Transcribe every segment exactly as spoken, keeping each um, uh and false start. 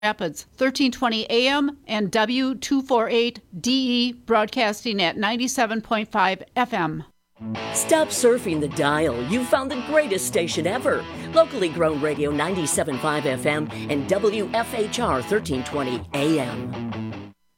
Rapids, thirteen twenty A M and W two forty-eight D E, broadcasting at ninety-seven point five F M. Stop surfing the dial. You've found the greatest station ever. Locally grown radio ninety-seven point five F M and W F H R thirteen twenty A M.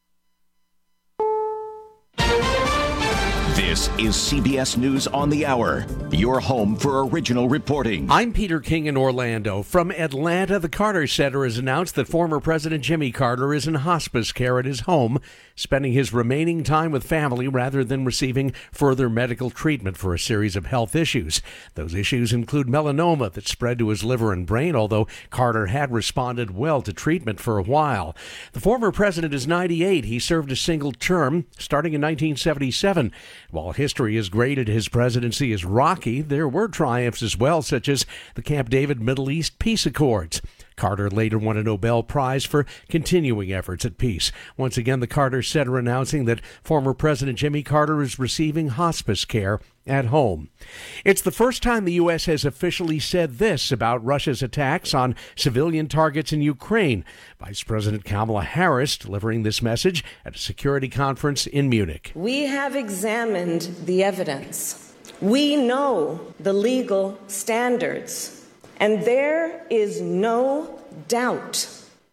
This is C B S News on the Hour, your home for original reporting. I'm Peter King in Orlando. From Atlanta, the Carter Center has announced that former President Jimmy Carter is in hospice care at his home, spending his remaining time with family rather than receiving further medical treatment for a series of health issues. Those issues include melanoma that spread to his liver and brain, although Carter had responded well to treatment for a while. The former president is ninety-eight. He served a single term starting in nineteen seventy-seven. While history has graded his presidency as rocky, there were triumphs as well, such as the Camp David Middle East Peace Accords. Carter later won a Nobel Prize for continuing efforts at peace. Once again, the Carter Center announcing that former President Jimmy Carter is receiving hospice care at home. It's the first time the U S has officially said this about Russia's attacks on civilian targets in Ukraine. Vice President Kamala Harris delivering this message at a security conference in Munich. We have examined the evidence. We know the legal standards. And there is no doubt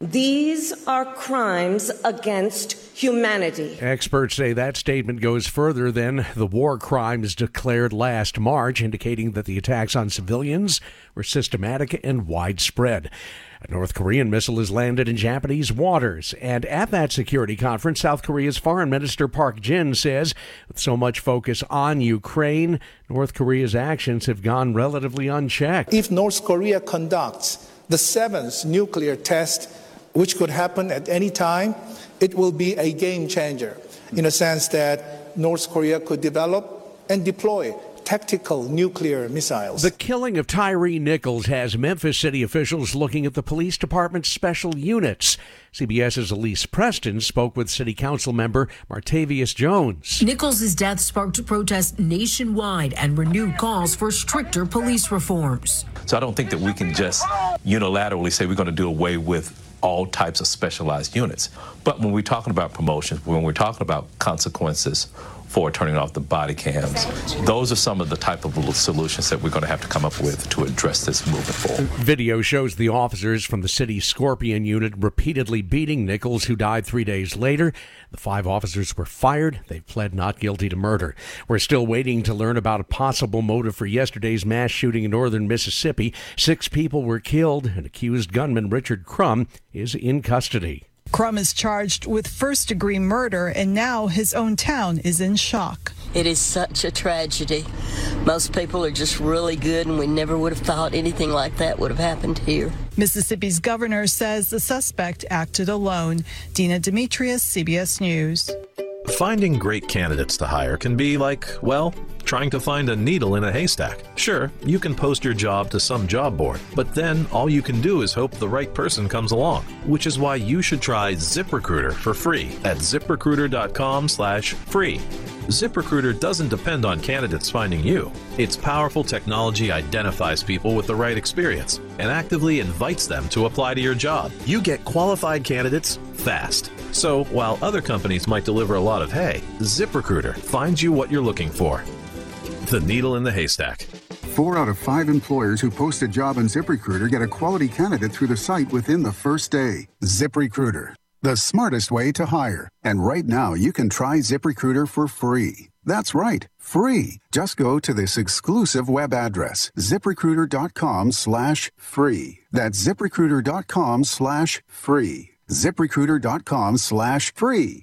these are crimes against humanity. Experts say that statement goes further than the war crimes declared last March, indicating that the attacks on civilians were systematic and widespread. A North Korean missile has landed in Japanese waters. And at that security conference, South Korea's Foreign Minister Park Jin says, with so much focus on Ukraine, North Korea's actions have gone relatively unchecked. If North Korea conducts the seventh nuclear test, which could happen at any time, it will be a game changer in a sense that North Korea could develop and deploy tactical nuclear missiles. The killing of Tyree Nichols has Memphis city officials looking at the police department's special units. CBS's Elise Preston spoke with city council member Martavius Jones. Nichols' death sparked protests nationwide and renewed calls for stricter police reforms. So I don't think that we can just unilaterally say we're going to do away with all types of specialized units. But when we're talking about promotions, when we're talking about consequences for turning off the body cams, those are some of the type of solutions that we're going to have to come up with to address this moving forward. Video shows the officers from the city's Scorpion unit repeatedly beating Nichols, who died three days later. The five officers were fired. They pled not guilty to murder. We're still waiting to learn about a possible motive for yesterday's mass shooting in northern Mississippi. Six people were killed, and accused gunman Richard Crum is in custody. Crum is charged with first-degree murder, and now his own town is in shock. It is such a tragedy. Most people are just really good, and we never would have thought anything like that would have happened here. Mississippi's governor says the suspect acted alone. Dina Demetrius, C B S News. Finding great candidates to hire can be like, well, trying to find a needle in a haystack. Sure, you can post your job to some job board, but then all you can do is hope the right person comes along, which is why you should try ZipRecruiter for free at ZipRecruiter.com slash free. ZipRecruiter doesn't depend on candidates finding you. Its powerful technology identifies people with the right experience and actively invites them to apply to your job. You get qualified candidates fast. So while other companies might deliver a lot of hay, ZipRecruiter finds you what you're looking for. The needle in the haystack. Four out of five employers who post a job on ZipRecruiter get a quality candidate through the site within the first day. ZipRecruiter, the smartest way to hire. And right now, you can try ZipRecruiter for free. That's right, free. Just go to this exclusive web address, ZipRecruiter.com slash free. That's ZipRecruiter.com slash free. ZipRecruiter.com slash free.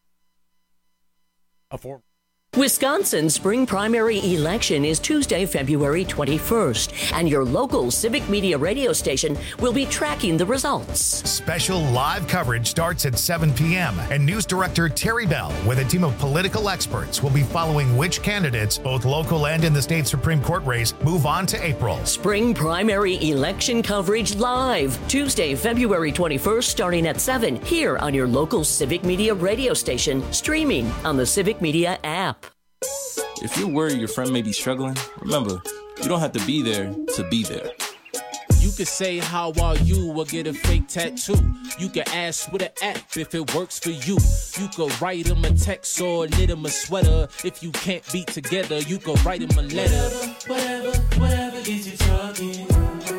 A form. Wisconsin's spring primary election is Tuesday, February twenty-first, and your local civic media radio station will be tracking the results. Special live coverage starts at seven p.m., and News Director Terry Bell, with a team of political experts, will be following which candidates, both local and in the state Supreme Court race, move on to April. Spring primary election coverage live, Tuesday, February twenty-first, starting at seven, here on your local civic media radio station, streaming on the Civic Media app. If you're worried your friend may be struggling, remember, you don't have to be there to be there. You could say how are you or get a fake tattoo. You can ask with an app if it works for you. You could write him a text or knit him a sweater. If you can't be together, you could write him a letter. Whatever, whatever, whatever gets you talking.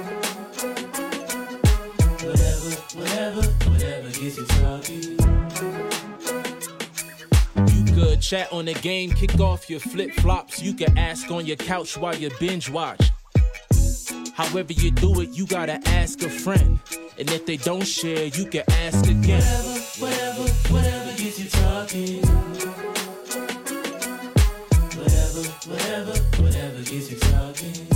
Whatever, whatever, whatever gets you talking. You could chat on the game, kick off your flip-flops. You can ask on your couch while you binge watch. However you do it, you gotta ask a friend. And if they don't share, you can ask again. Whatever, whatever, whatever gets you talking. Whatever, whatever, whatever gets you talking.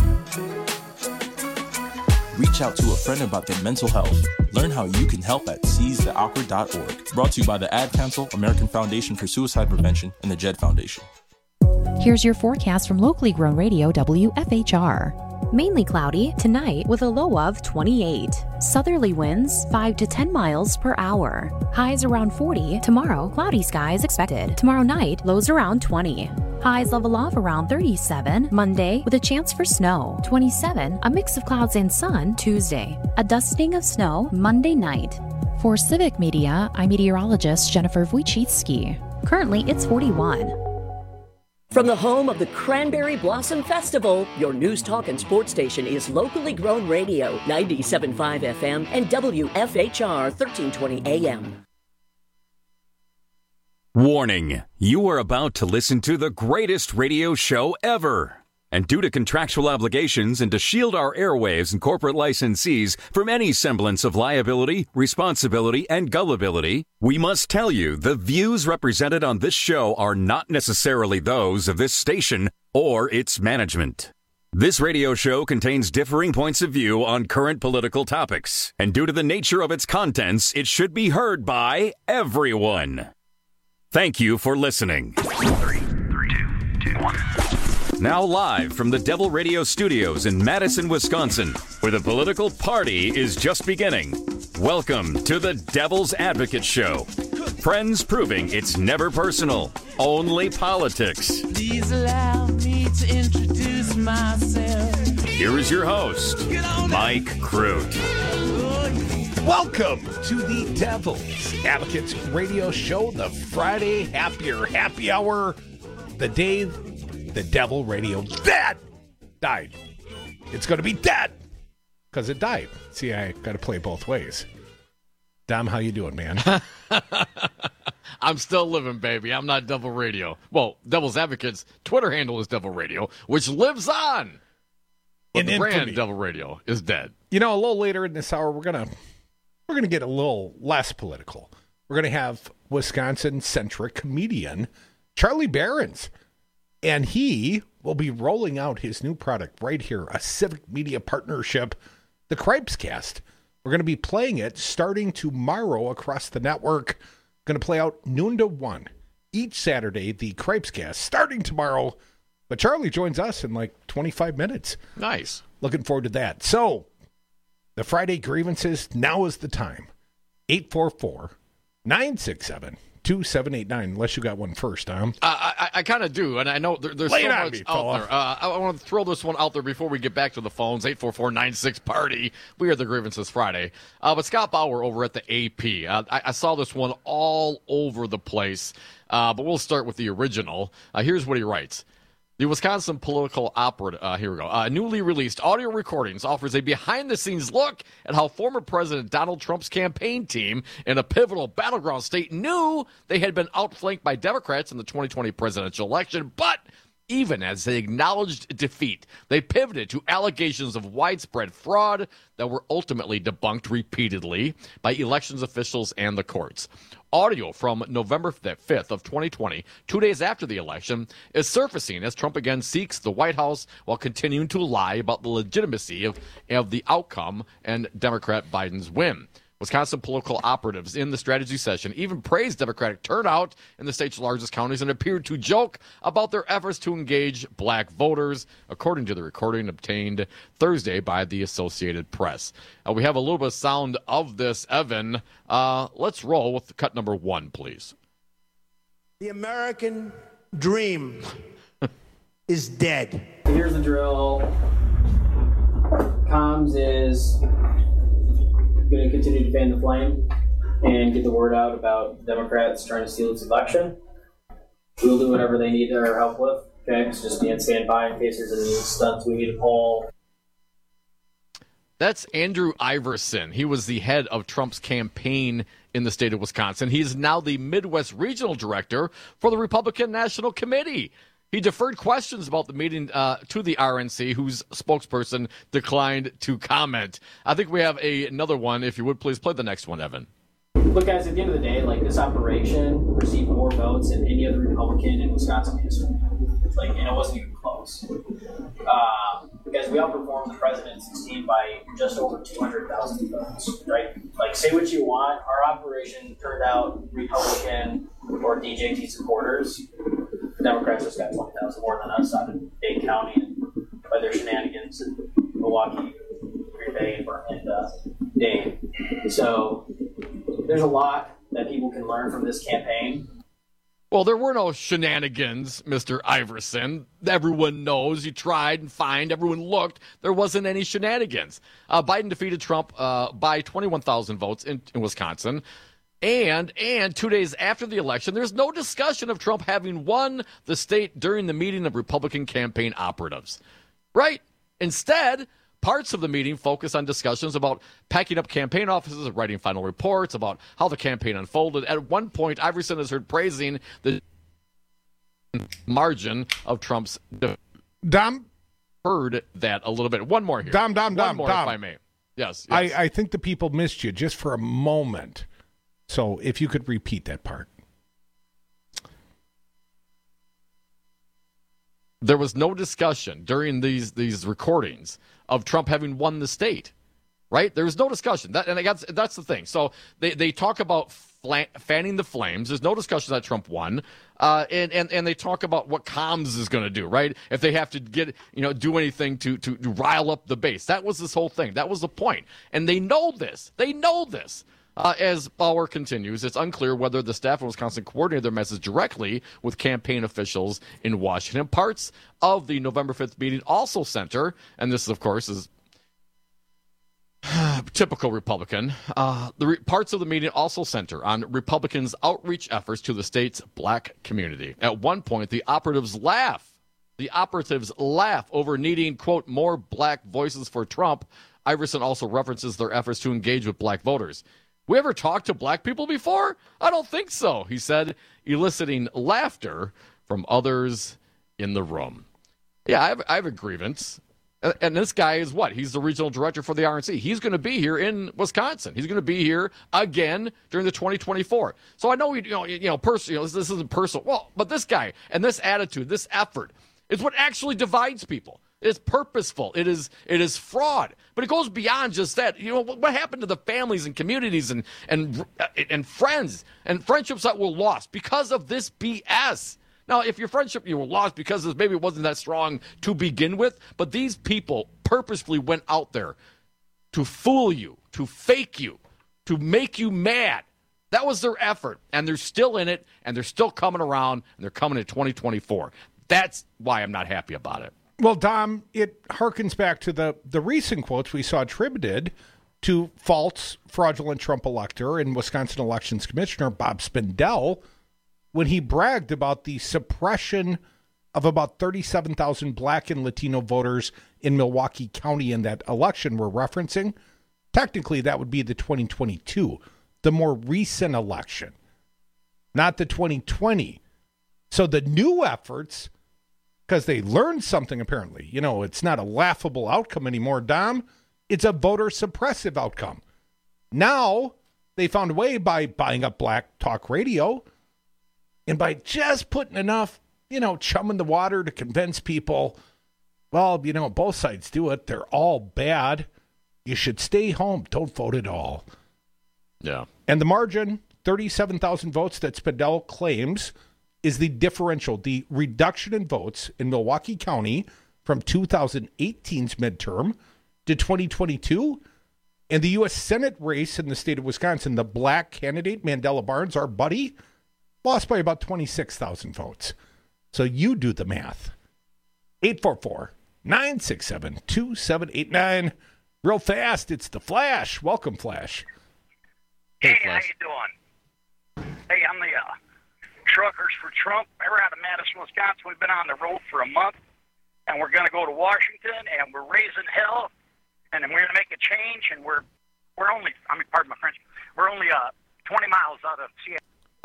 Reach out to a friend about their mental health. Learn how you can help at seize the awkward dot org. Brought to you by the Ad Council, American Foundation for Suicide Prevention, and the Jed Foundation. Here's your forecast from locally grown radio W F H R. Mainly cloudy tonight with a low of twenty-eight. Southerly winds five to ten miles per hour. Highs around forty. Tomorrow, cloudy skies expected. Tomorrow night, lows around twenty. Highs level off around thirty-seven. Monday, with a chance for snow. twenty-seven. A mix of clouds and sun Tuesday. A dusting of snow Monday night. For Civic Media, I'm meteorologist Jennifer Wojcicki. Currently, it's forty-one. From the home of the Cranberry Blossom Festival, your news, talk, and sports station is locally grown radio, ninety-seven point five F M and W F H R thirteen twenty A M. Warning, you are about to listen to the greatest radio show ever. And due to contractual obligations and to shield our airwaves and corporate licensees from any semblance of liability, responsibility, and gullibility, we must tell you the views represented on this show are not necessarily those of this station or its management. This radio show contains differing points of view on current political topics, and due to the nature of its contents, it should be heard by everyone. Thank you for listening. Three, three, two, two, one. Now live from the Devil Radio Studios in Madison, Wisconsin, where the political party is just beginning. Welcome to the Devil's Advocate Show. Friends proving it's never personal, only politics. Please allow me to introduce myself. Here is your host, Mike Crute. Welcome to the Devil's Advocates Radio Show, the Friday Happier Happy Hour, the day the Devil Radio dead died. It's going to be dead because it died. See, I got to play both ways. Dom, how you doing, man? I'm still living, baby. I'm not Devil Radio. Well, Devil's Advocates' Twitter handle is Devil Radio, which lives on. But the brand infamy. Devil Radio is dead. You know, a little later in this hour, we're gonna we're gonna get a little less political. We're gonna have Wisconsin-centric comedian Charlie Berens. And he will be rolling out his new product right here, a Civic Media partnership, the Cripescast. We're going to be playing it starting tomorrow across the network. Going to play out noon to one each Saturday, the Cripescast, starting tomorrow. But Charlie joins us in like twenty-five minutes. Nice. Looking forward to that. So, the Friday grievances, now is the time. eight four four, nine six seven, two seven eight nine, unless you got one first, Tom. Uh, I, I kind of do, and I know there, there's Lay so on much me, out fella. there. Uh, I, I want to throw this one out there before we get back to the phones. eight four four nine six party. We are the Grievances Friday. Uh, but Scott Bauer over at the A P. Uh, I, I saw this one all over the place, uh, but we'll start with the original. Uh, here's what he writes. The Wisconsin Political Operative, uh, here we go, uh, newly released audio recordings offers a behind-the-scenes look at how former President Donald Trump's campaign team in a pivotal battleground state knew they had been outflanked by Democrats in the twenty twenty presidential election, but even as they acknowledged defeat, they pivoted to allegations of widespread fraud that were ultimately debunked repeatedly by elections officials and the courts. Audio from November fifth of twenty twenty, two days after the election, is surfacing as Trump again seeks the White House while continuing to lie about the legitimacy of, of the outcome and Democrat Biden's win. Wisconsin political operatives in the strategy session even praised Democratic turnout in the state's largest counties and appeared to joke about their efforts to engage black voters, according to the recording obtained Thursday by the Associated Press. Uh, we have a little bit of sound of this, Evan. Uh, let's roll with cut number one, please. The American dream is dead. Here's the drill. comms is going to continue to fan the flame and get the word out about Democrats trying to steal this election. We'll do whatever they need our help with. Okay, it's just being stand by in case there's any stunts we need to pull. That's Andrew Iverson. He was the head of Trump's campaign in the state of Wisconsin. He's now the Midwest Regional Director for the Republican National Committee. He deferred questions about the meeting uh, to the R N C, whose spokesperson declined to comment. I think we have a, another one. If you would, please play the next one, Evan. Look, guys, at the end of the day, like, this operation received more votes than any other Republican in Wisconsin history. Like, and it wasn't even close. Uh, because we outperformed the president's team by just over two hundred thousand votes, right? Like, say what you want, our operation turned out Republican or D J T supporters. The Democrats just got twenty thousand more than us out in Dade County and by their shenanigans in Milwaukee, Green Bay, and uh, Dade. So there's a lot that people can learn from this campaign. Well, there were no shenanigans, Mister Iverson. Everyone knows. You tried and find. Everyone looked. There wasn't any shenanigans. Uh, Biden defeated Trump uh, by twenty-one thousand votes in, in Wisconsin. And and two days after the election, there's no discussion of Trump having won the state during the meeting of Republican campaign operatives. Right? Instead, parts of the meeting focus on discussions about packing up campaign offices and writing final reports about how the campaign unfolded. At one point, Iverson is heard praising the margin of Trump's. Dom heard that a little bit. One more here. Dom, Dom, Dom, One more, Dom. if I may. Yes. yes. I, I think the people missed you just for a moment. So if you could repeat that part. There was no discussion during these these recordings of Trump having won the state, right? There was no discussion. That, and that's, that's the thing. So they, they talk about flan, fanning the flames. There's no discussion that Trump won. Uh, and, and, and they talk about what comms is going to do, right? If they have to get, you know, do anything to, to, to rile up the base. That was this whole thing. That was the point. And they know this. They know this. Uh, as Bauer continues, it's unclear whether the staff in Wisconsin coordinated their message directly with campaign officials in Washington. Parts of the November fifth meeting also center, and this, of course, is typical Republican, uh, the re- parts of the meeting also center on Republicans' outreach efforts to the state's black community. At one point, the operatives laugh. The operatives laugh over needing, quote, more black voices for Trump. Iverson also references their efforts to engage with black voters. We ever talked to black people before? I don't think so, he said, eliciting laughter from others in the room. Yeah, I have, I have a grievance. And this guy is what? He's the regional director for the R N C. He's going to be here in Wisconsin. He's going to be here again during the twenty twenty-four. So I know, you know, you know, personal, you know, this isn't personal. Well, but this guy and this attitude, this effort is what actually divides people. It's purposeful. It is it is fraud. But it goes beyond just that. You know, what happened to the families and communities and and and friends and friendships that were lost because of this B S? Now, if your friendship you were lost because maybe it wasn't that strong to begin with, but these people purposefully went out there to fool you, to fake you, to make you mad. That was their effort, and they're still in it, and they're still coming around, and they're coming in twenty twenty-four. That's why I'm not happy about it. Well, Dom, it harkens back to the, the recent quotes we saw attributed to false, fraudulent Trump elector and Wisconsin Elections Commissioner Bob Spindell when he bragged about the suppression of about thirty-seven thousand black and Latino voters in Milwaukee County in that election we're referencing. Technically, that would be the twenty twenty-two, the more recent election, not the twenty twenty. So the new efforts, because they learned something apparently, you know, it's not a laughable outcome anymore, Dom. It's a voter suppressive outcome. Now they found a way by buying up Black Talk Radio and by just putting enough, you know, chum in the water to convince people, well, you know, both sides do it. They're all bad. You should stay home. Don't vote at all. Yeah. And the margin, thirty-seven thousand votes that Spindell claims is the differential, the reduction in votes in Milwaukee County from two thousand eighteen's midterm to twenty twenty-two. And the U S Senate race in the state of Wisconsin, the black candidate, Mandela Barnes, our buddy, lost by about twenty-six thousand votes. So you do the math. eight four four, nine six seven, two seven eight nine. Real fast, it's the Flash. Welcome, Flash. Hey, hey how you doing? Hey, I'm the uh, Truckers for Trump. We're out of Madison, Wisconsin. We've been on the road for a month, and we're going to go to Washington, and we're raising hell, and then we're going to make a change, and we're we're only, I mean, pardon my French, we're only uh, twenty miles out of Seattle.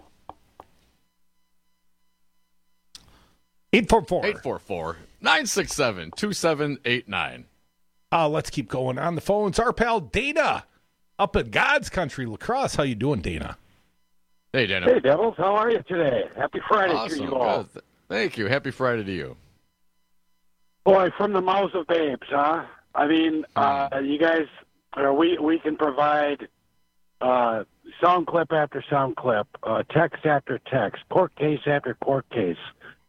eight four four. eight four four, nine six seven, two seven eight nine. Uh, let's keep going on the phones. Our pal Dana up in God's country, La Crosse. How you doing, Dana? Hey, Dana. Hey, Devils. How are you today? Happy Friday Awesome. to you all. Good. Thank you. Happy Friday to you. Boy, from the mouths of babes, huh? I mean, uh, you guys, or we we can provide uh, sound clip after sound clip, uh, text after text, court case after court case,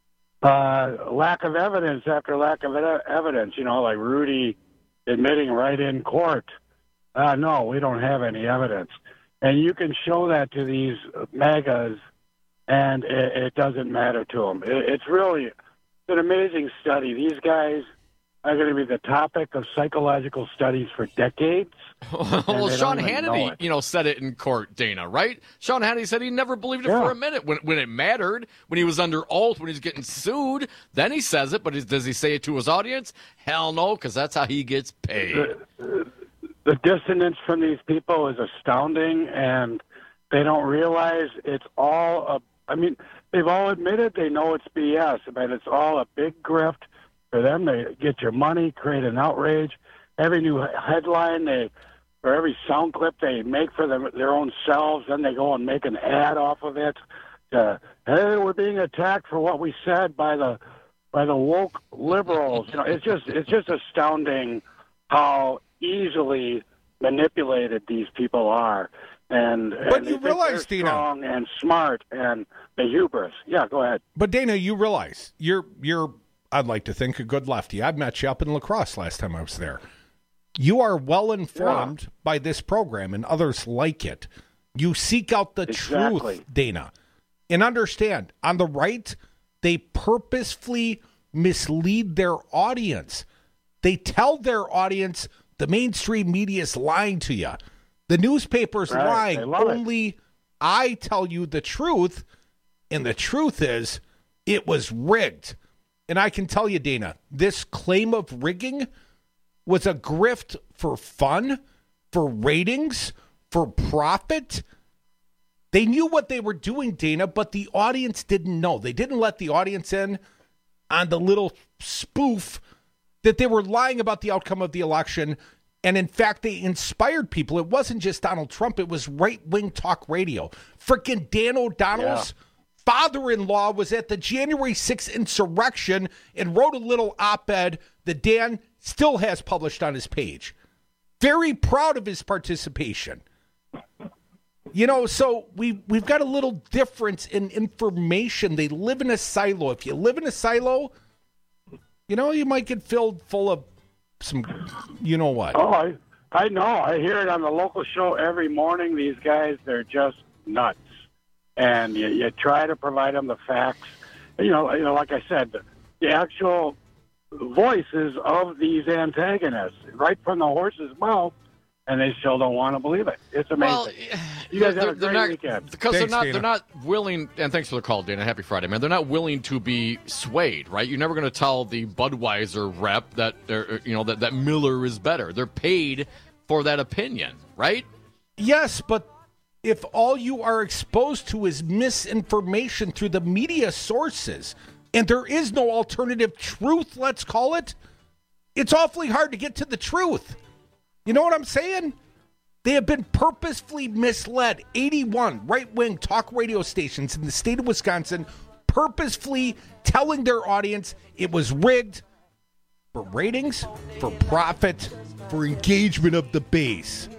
uh, lack of evidence after lack of ed- evidence. You know, like Rudy admitting right in court, uh, no, we don't have any evidence. And you can show that to these MAGAs, and it, it doesn't matter to them. It, it's really it's an amazing study. These guys are going to be the topic of psychological studies for decades. Well, Sean Hannity, know you know, said it in court, Dana, right? Sean Hannity said he never believed it yeah. for a minute when when it mattered, when he was under oath, when he was getting sued. Then he says it, but is, does he say it to his audience? Hell no, because that's how he gets paid. The, the dissonance from these people is astounding, and they don't realize it's all a, I mean, they've all admitted they know it's B S, but it's all a big grift for them. They get your money, create an outrage. Every new headline they, or every sound clip they make for them, their own selves, then they go and make an ad off of it. Uh, hey, we're being attacked for what we said by the by the woke liberals. You know, it's just it's just astounding how easily manipulated these people are. And, but and you realize, Dana, strong and smart and the hubris. Yeah, go ahead. But Dana, you realize you're you're. I'd like to think a good lefty. I met you up in La Crosse last time I was there. You are well informed yeah. by this program and others like it. You seek out the exactly. truth, Dana. And understand, on the right, they purposefully mislead their audience. They tell their audience the mainstream media is lying to you. The newspaper's right. lying. Only it. I tell you the truth, and the truth is it was rigged. And I can tell you, Dana, this claim of rigging was a grift for fun, for ratings, for profit. They knew what they were doing, Dana, but the audience didn't know. They didn't let the audience in on the little spoof that they were lying about the outcome of the election. And in fact, they inspired people. It wasn't just Donald Trump. It was right-wing talk radio. Frickin' Dan O'Donnell's yeah. father-in-law was at the January sixth insurrection and wrote a little op-ed that Dan still has published on his page. Very proud of his participation. You know, so we, we've got a little difference in information. They live in a silo. If you live in a silo, you know, you might get filled full of some, you know what. Oh, I, I know. I hear it on the local show every morning. These guys, they're just nuts. And you, you try to provide them the facts. You know, you know, like I said, the, the actual voices of these antagonists, right from the horse's mouth, and they still don't want to believe it. It's amazing. Well, you guys have a great not, weekend. Because Thanks, they're not Dana. they're not willing, and thanks for the call, Dana. Happy Friday, man. They're not willing to be swayed, right? You're never going to tell the Budweiser rep that they're, you know, that, that Miller is better. They're paid for that opinion, right? Yes, but if all you are exposed to is misinformation through the media sources, and there is no alternative truth, let's call it, it's awfully hard to get to the truth. You know what I'm saying? They have been purposefully misled. eighty-one right-wing talk radio stations in the state of Wisconsin purposefully telling their audience it was rigged for ratings, for profit, for engagement of the base.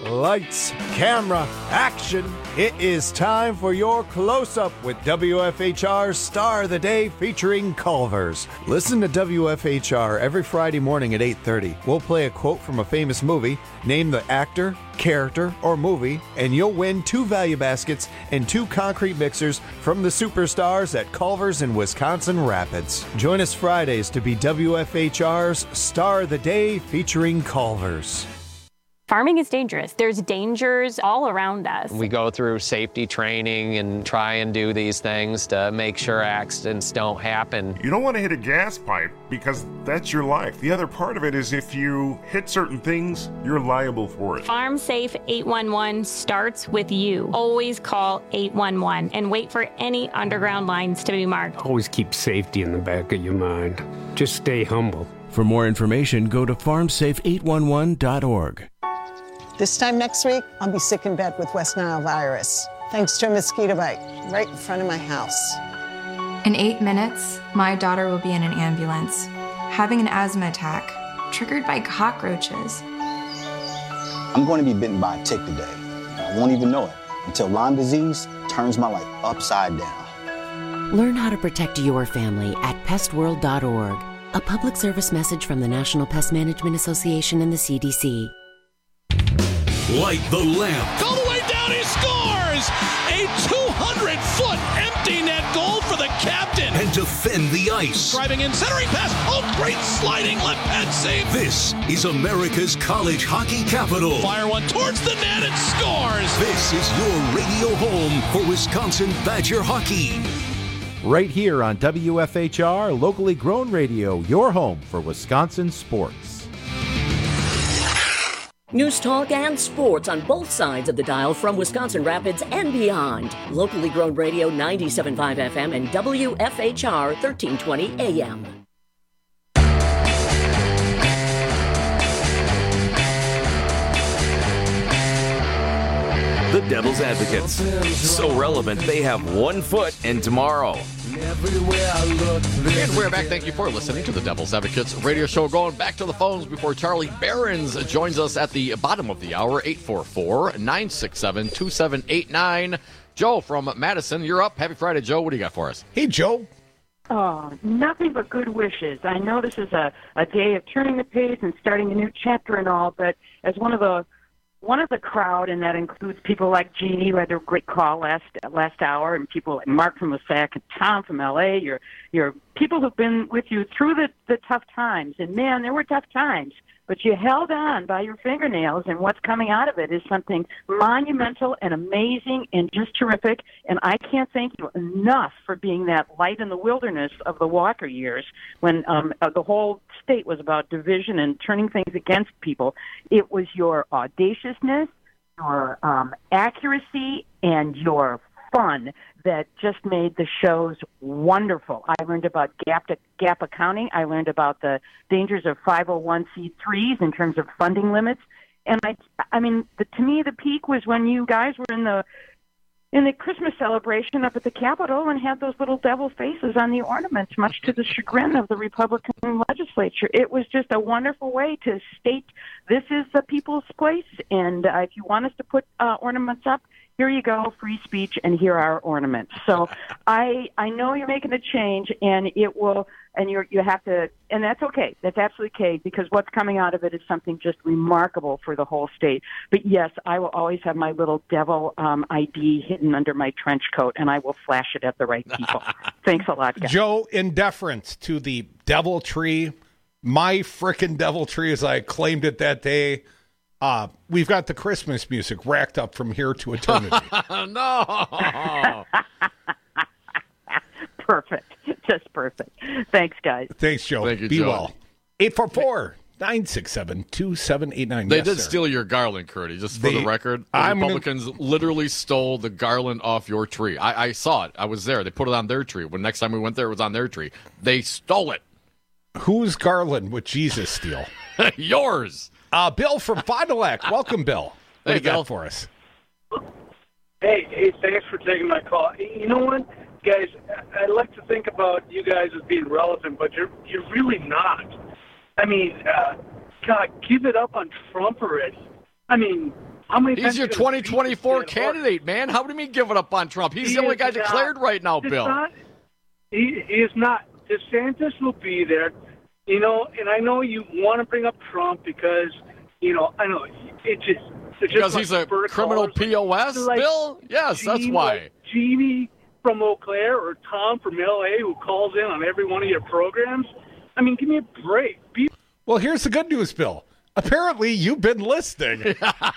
Lights, camera, action. It is time for your close-up with W F H R's Star of the Day featuring Culver's. Listen to W F H R every Friday morning at eight thirty. We'll play a quote from a famous movie, name the actor, character, or movie, and you'll win two value baskets and two concrete mixers from the superstars at Culver's in Wisconsin Rapids. Join us Fridays to be W F H R's Star of the Day featuring Culver's. Farming is dangerous. There's dangers all around us. We go through safety training and try and do these things to make sure accidents don't happen. You don't want to hit a gas pipe because that's your life. The other part of it is if you hit certain things, you're liable for it. Farm Safe eight one one starts with you. Always call eight one one and wait for any underground lines to be marked. Always keep safety in the back of your mind. Just stay humble. For more information, go to farm safe eight one one dot org. This time next week, I'll be sick in bed with West Nile virus, thanks to a mosquito bite right in front of my house. In eight minutes, my daughter will be in an ambulance, having an asthma attack, triggered by cockroaches. I'm going to be bitten by a tick today. I won't even know it until Lyme disease turns my life upside down. Learn how to protect your family at pest world dot org. A public service message from the National Pest Management Association and the C D C. Light the lamp. All the way down, he scores! A two hundred foot empty net goal for the captain. And defend the ice. Driving in, centering pass. Oh, great sliding left pad save. This is America's college hockey capital. Fire one towards the net and scores. This is your radio home for Wisconsin Badger hockey. Right here on W F H R, locally grown radio, your home for Wisconsin sports. News talk and sports on both sides of the dial from Wisconsin Rapids and beyond. Locally grown radio ninety-seven point five F M and W F H R thirteen twenty A M. The Devil's Advocates. So relevant, they have one foot in tomorrow. And we're back. Thank you for listening to the Devil's Advocates radio show. Going back to the phones before Charlie Behrens joins us at the bottom of the hour, eight four four, nine six seven, two seven eight nine. Joe from Madison, you're up. Happy Friday, Joe. What do you got for us? Hey, Joe. Oh, nothing but good wishes. I know this is a, a day of turning the page and starting a new chapter and all, but as one of the One of the crowd, and that includes people like Jeannie, who had a great call last last hour, and people like Mark from Wasac and Tom from L A. You're, you're people who've been with you through the, the tough times. And, man, there were tough times. But you held on by your fingernails, and what's coming out of it is something monumental and amazing and just terrific. And I can't thank you enough for being that light in the wilderness of the Walker years when um, uh, the whole state was about division and turning things against people. It was your audaciousness, your um, accuracy, and your fun that just made the shows wonderful. I learned about gap to, gap accounting. I learned about the dangers of five oh one c threes in terms of funding limits. And I, I mean, the, to me, the peak was when you guys were in the in the Christmas celebration up at the Capitol and had those little devil faces on the ornaments, much to the chagrin of the Republican legislature. It was just a wonderful way to state this is the people's place, and uh, if you want us to put uh, ornaments up, here you go, free speech, and here are ornaments. So I I know you're making a change, and it will, and you you have to, and that's okay. That's absolutely okay, because what's coming out of it is something just remarkable for the whole state. But yes, I will always have my little devil um, I D hidden under my trench coat, and I will flash it at the right people. Thanks a lot, guys. Joe, in deference to the devil tree, my frickin' devil tree, as I claimed it that day, Uh, we've got the Christmas music racked up from here to eternity. No. Perfect. Just perfect. Thanks, guys. Thanks, Joe. Thank you, Be Joe. well. eight four four, nine six seven, two seven eight nine. They yes, did sir. steal your garland, Curdy, just for They- the record. The I'm gonna- Republicans literally stole the garland off your tree. I, I saw it. I was there. They put it on their tree. When next time we went there, it was on their tree. They stole it. Whose garland would Jesus steal? Yours. Uh, Bill from Fond du Lac. Welcome, Bill. What Hey, do you got Bill. for us? Hey, hey, thanks for taking my call. You know what, guys? I like to think about you guys as being relevant, but you're you're really not. I mean, uh, God, give it up on Trump already. I mean, How many He's times your can twenty twenty-four he candidate, man. How do you mean giving up on Trump? He's He the only is guy not. declared right now, It's Bill. not- he, he is not. DeSantis will be there, you know, and I know you want to bring up Trump because, you know, I know it just it's Because just he's like a vertical criminal callers, P O S, like Bill? Yes, that's Jeannie- why. like Jeannie from Eau Claire or Tom from L A who calls in on every one of your programs. I mean, give me a break. Be- Well, here's the good news, Bill. Apparently, you've been listening.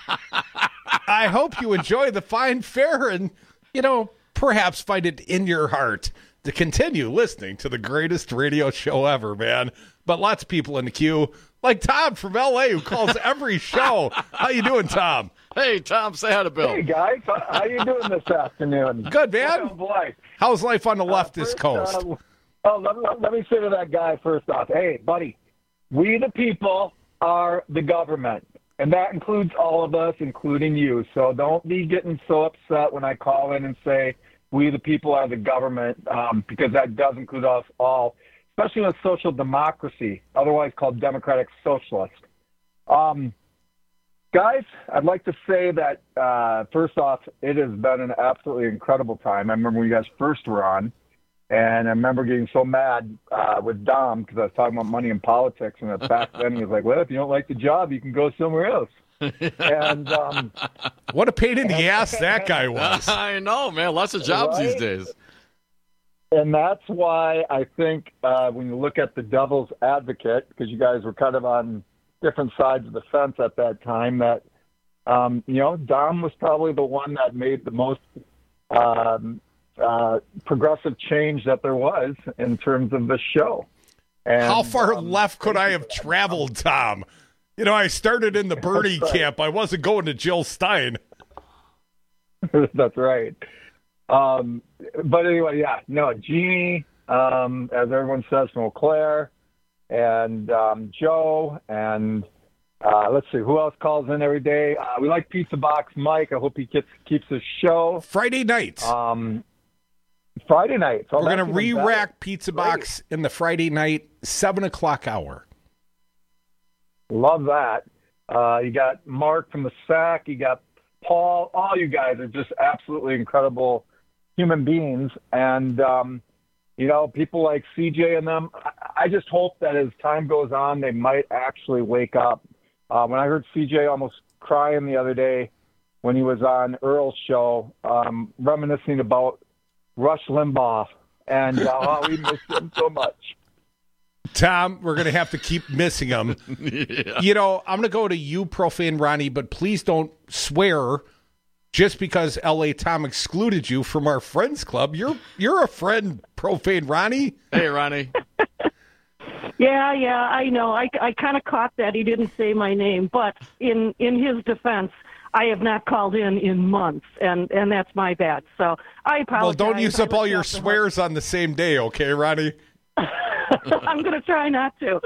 I hope you enjoy the fine fare and, you know, perhaps find it in your heart to continue listening to the greatest radio show ever, man. But lots of people in the queue, like Tom from L A, who calls every show. How you doing, Tom? Hey, Tom, say hi to Bill. Hey, guys. How, how you doing this afternoon? Good, man. Oh, boy. How's life on the leftist first, coast? Uh, oh, let, let, let me say to that guy first off, hey, buddy, we the people are the government, and that includes all of us, including you. So don't be getting so upset when I call in and say we the people are the government, um, because that does include us all, especially with social democracy, otherwise called democratic socialist. Um, guys, I'd like to say that, uh, first off, it has been an absolutely incredible time. I remember when you guys first were on, and I remember getting so mad uh, with Dom because I was talking about money and politics, and back then he was like, well, if you don't like the job, you can go somewhere else. And um, what a pain in the ass that guy was. I know, man. Lots of jobs Right? these days. And that's why I think uh, when you look at the devil's advocate, because you guys were kind of on different sides of the fence at that time, that, um, you know, Dom was probably the one that made the most um, uh, progressive change that there was in terms of the show. And, How far um, left could I have traveled, Tom? You know, I started in the Bernie That's right. camp. I wasn't going to Jill Stein. That's right. Um, but anyway, yeah, no, Jeannie, um, as everyone says, from Eau Claire, and um, Joe, and uh, let's see, who else calls in every day? Uh, we like Pizza Box Mike. I hope he gets, keeps his show. Friday nights. Um, Friday nights. Oh, We're going to that's even re-rack better. Pizza Great. Box in the Friday night, seven o'clock hour. Love that. Uh, you got Mark from the S A C. You got Paul. All you guys are just absolutely incredible human beings. And, um, you know, people like C J and them, I, I just hope that as time goes on, they might actually wake up. Uh, when I heard C J almost crying the other day when he was on Earl's show, um, reminiscing about Rush Limbaugh and uh, how we missed him so much. Tom, we're going to have to keep missing him. Yeah. You know, I'm going to go to you, Profane Ronnie, but please don't swear just because L A Tom excluded you from our friends club. You're you're a friend, Profane Ronnie. Hey, Ronnie. Yeah, yeah, I know. I, I kind of caught that. He didn't say my name, but in, in his defense, I have not called in in months, and, and that's my bad. So I apologize. Well, don't use I up all looked your off the hook. swears on the same day, okay, Ronnie? I'm going to try not to.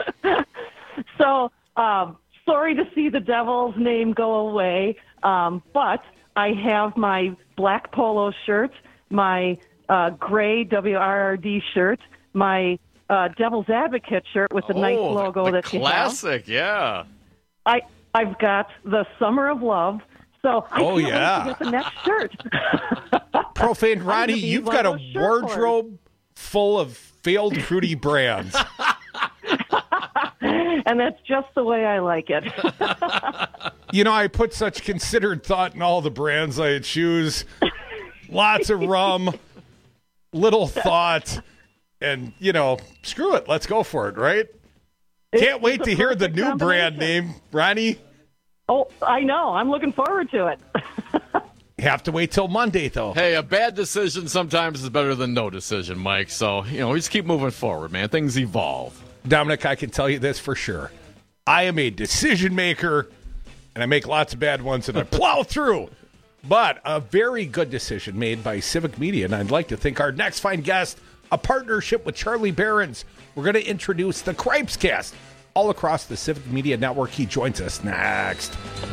So um, sorry to see the Devil's name go away, um, but I have my black polo shirt, my uh, gray W R R D shirt, my uh, Devil's Advocate shirt with the oh, nice logo the that classic, you have. yeah. I I've got the Summer of Love. So I Oh, can't yeah. wait to get the next shirt. Profane Ronnie, be you've one got of a those shirt horns. wardrobe full of failed fruity brands. And that's just the way I like it. You know, I put such considered thought in all the brands I choose. Lots of rum, little thought, and, you know, screw it. Let's go for it, right? Can't wait to hear the new brand name, Ronnie. Oh, I know. I'm looking forward to it. Have to wait till Monday, though. Hey, a bad decision sometimes is better than no decision, Mike. So, you know, we just keep moving forward, man. Things evolve. Dominic, I can tell you this for sure. I am a decision maker, and I make lots of bad ones, and I plow through. But a very good decision made by Civic Media, and I'd like to thank our next fine guest, a partnership with Charlie Barons. We're going to introduce the Cripescast all across the Civic Media Network. He joins us next.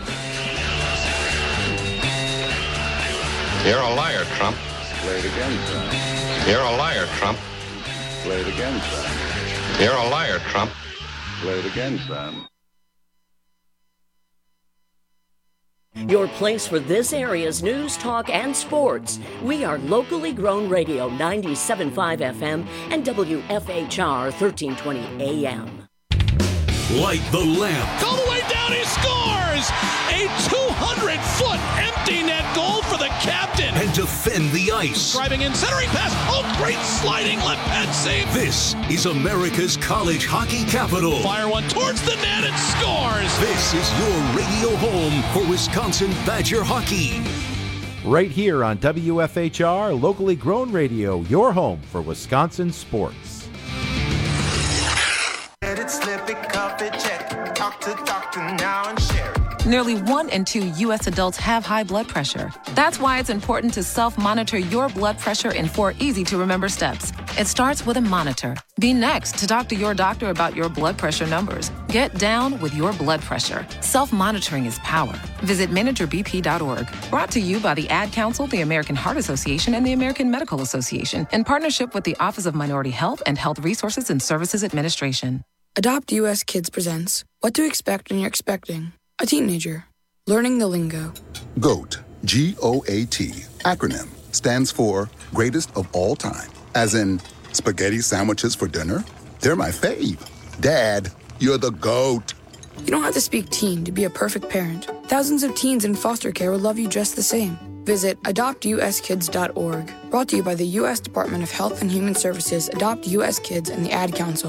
You're a liar, Trump. Play it again, son. You're a liar, Trump. Play it again, son. You're a liar, Trump. Play it again, son. Your place for this area's news, talk, and sports. We are locally grown radio ninety-seven point five F M and W F H R thirteen twenty A M. Light the lamp. All the way down, he scores! A two hundred foot empty net goal for the captain. And defend the ice. Driving in, centering pass. Oh, great sliding left pad save. This is America's college hockey capital. Fire one towards the net and scores. This is your radio home for Wisconsin Badger hockey. Right here on W F H R, locally grown radio, your home for Wisconsin sports. Let it slip, it cup it, check. Talk to doctor now and share it. Nearly one in two U S adults have high blood pressure. That's why it's important to self-monitor your blood pressure in four easy-to-remember steps. It starts with a monitor. Be next to talk to your doctor about your blood pressure numbers. Get down with your blood pressure. Self-monitoring is power. Visit manager b p dot org. Brought to you by the Ad Council, the American Heart Association, and the American Medical Association, in partnership with the Office of Minority Health and Health Resources and Services Administration. Adopt U S Kids presents What to Expect When You're Expecting a Teenager. Learning the Lingo. GOAT, G O A T, acronym, stands for Greatest of All Time. As in, spaghetti sandwiches for dinner? They're my fave. Dad, you're the GOAT. You don't have to speak teen to be a perfect parent. Thousands of teens in foster care will love you just the same. Visit adopt u s kids dot org. Brought to you by the U S Department of Health and Human Services, Adopt U S Kids, and the Ad Council.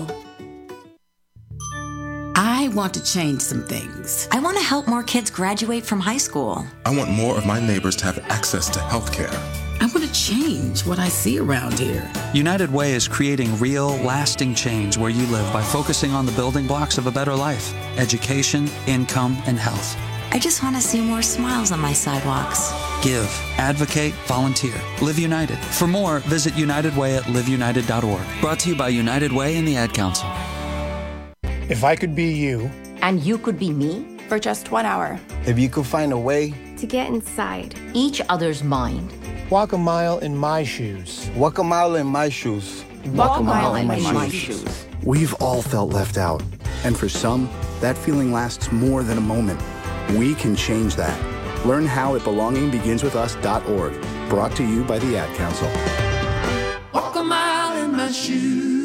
I want to change some things. I want to help more kids graduate from high school. I want more of my neighbors to have access to health care. I want to change what I see around here. United Way is creating real, lasting change where you live by focusing on the building blocks of a better life: education, income, and health. I just want to see more smiles on my sidewalks. Give, advocate, volunteer. Live United. For more, visit United Way at live united dot org. Brought to you by United Way and the Ad Council. If I could be you. And you could be me? For just one hour. If you could find a way. To get inside each other's mind. Walk a mile in my shoes. Walk a mile in my shoes. Walk, Walk a mile, mile in, in my, my shoes. shoes. We've all felt left out. And for some, that feeling lasts more than a moment. We can change that. Learn how at belonging begins with us dot org. Brought to you by the Ad Council. Walk a mile in my shoes.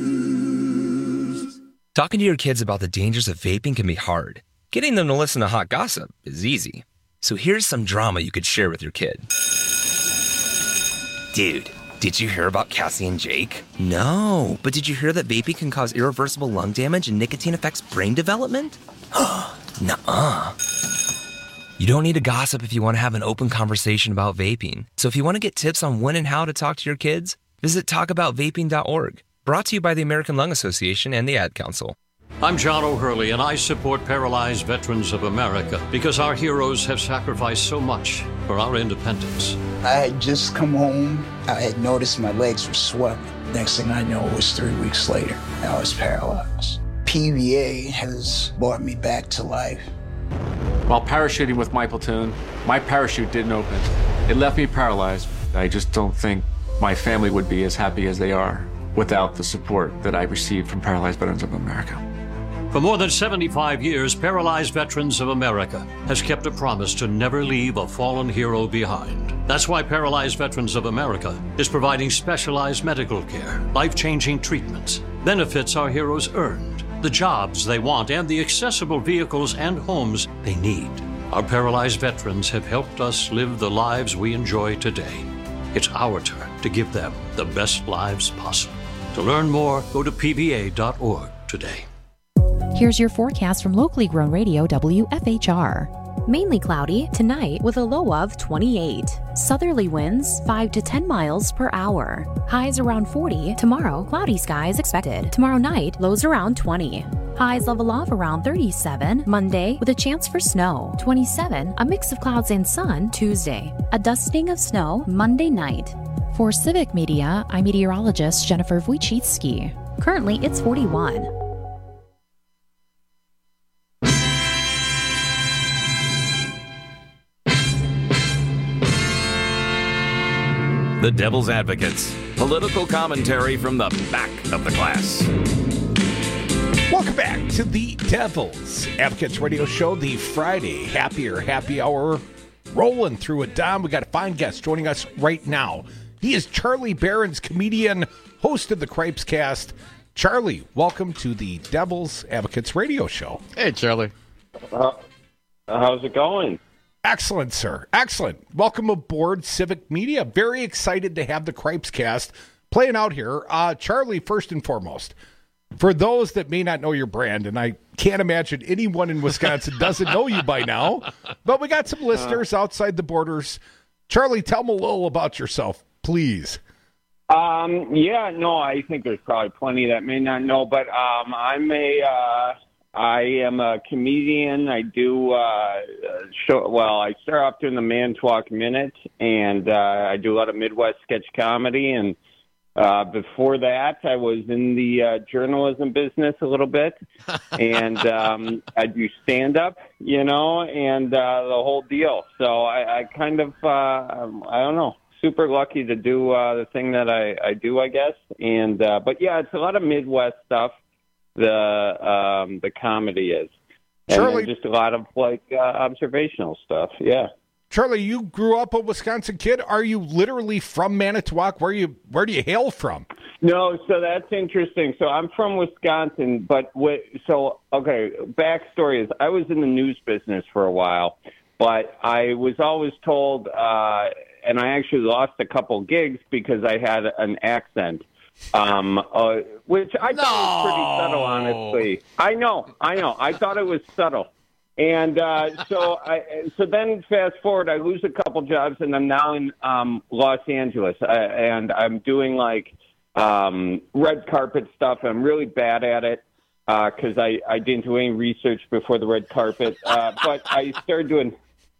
Talking to your kids about the dangers of vaping can be hard. Getting them to listen to hot gossip is easy. So here's some drama you could share with your kid. Dude, did you hear about Cassie and Jake? No, but did you hear that vaping can cause irreversible lung damage and nicotine affects brain development? Nuh-uh. You don't need to gossip if you want to have an open conversation about vaping. So if you want to get tips on when and how to talk to your kids, visit talk about vaping dot org. Brought to you by the American Lung Association and the Ad Council. I'm John O'Hurley, and I support Paralyzed Veterans of America because our heroes have sacrificed so much for our independence. I had just come home. I had noticed my legs were swelling. Next thing I know, it was three weeks later. I was paralyzed. P V A has brought me back to life. While parachuting with my platoon, my parachute didn't open. It left me paralyzed. I just don't think my family would be as happy as they are without the support that I received from Paralyzed Veterans of America. For more than seventy-five years, Paralyzed Veterans of America has kept a promise to never leave a fallen hero behind. That's why Paralyzed Veterans of America is providing specialized medical care, life-changing treatments, benefits our heroes earned, the jobs they want, and the accessible vehicles and homes they need. Our paralyzed veterans have helped us live the lives we enjoy today. It's our turn to give them the best lives possible. To learn more, go to P V A dot org today. Here's your forecast from locally grown radio W F H R. Mainly cloudy tonight with a low of twenty-eight. Southerly winds five to ten miles per hour. Highs around forty. Tomorrow, cloudy skies expected. Tomorrow night, lows around twenty. Highs level off around thirty-seven. Monday, with a chance for snow. twenty-seven. A mix of clouds and sun Tuesday. A dusting of snow Monday night. For Civic Media, I'm meteorologist Jennifer Wojcicki. Currently, it's forty-one. The Devil's Advocates. Political commentary from the back of the class. Welcome back to the Devil's Advocates Radio Show, the Friday Happier Happy Hour. Rolling through it, Dom. We got a fine guest joining us right now. He is Charlie Berens, comedian, host of the Cripes Cast. Charlie, welcome to the Devil's Advocates Radio Show. Hey, Charlie. Uh, how's it going? Excellent, sir. Excellent. Welcome aboard Civic Media. Very excited to have the Cripes Cast playing out here. Uh, Charlie, first and foremost, for those that may not know your brand, and I can't imagine anyone in Wisconsin doesn't know you by now, but we got some listeners uh, outside the borders. Charlie, tell them a little about yourself, please. Um, yeah, no, I think there's probably plenty that may not know, but um, I'm a, uh, I am a comedian. I do, uh, show, well, I start off doing the Manitowoc Minute, and uh, I do a lot of Midwest sketch comedy, and Uh, before that, I was in the uh, journalism business a little bit, and um, I do stand-up, you know, and uh, the whole deal. So I, I kind of, uh, I don't know, super lucky to do uh, the thing that I, I do, I guess. And uh, but yeah, it's a lot of Midwest stuff. The um, the comedy is, and Charlie, just a lot of like uh, observational stuff. Yeah. Charlie, you grew up a Wisconsin kid. Are you literally from Manitowoc? Where you where do you hail from? No, so that's interesting. So I'm from Wisconsin, but what, so okay, backstory is I was in the news business for a while, but I was always told, uh, and I actually lost a couple gigs because I had an accent, um, uh, which I no. thought was pretty subtle, honestly. I know, I know. I thought it was subtle. And uh, so, I, so then fast forward, I lose a couple jobs, and I'm now in um, Los Angeles, uh, and I'm doing like um, red carpet stuff. I'm really bad at it because uh, I, I didn't do any research before the red carpet. Uh, but I started doing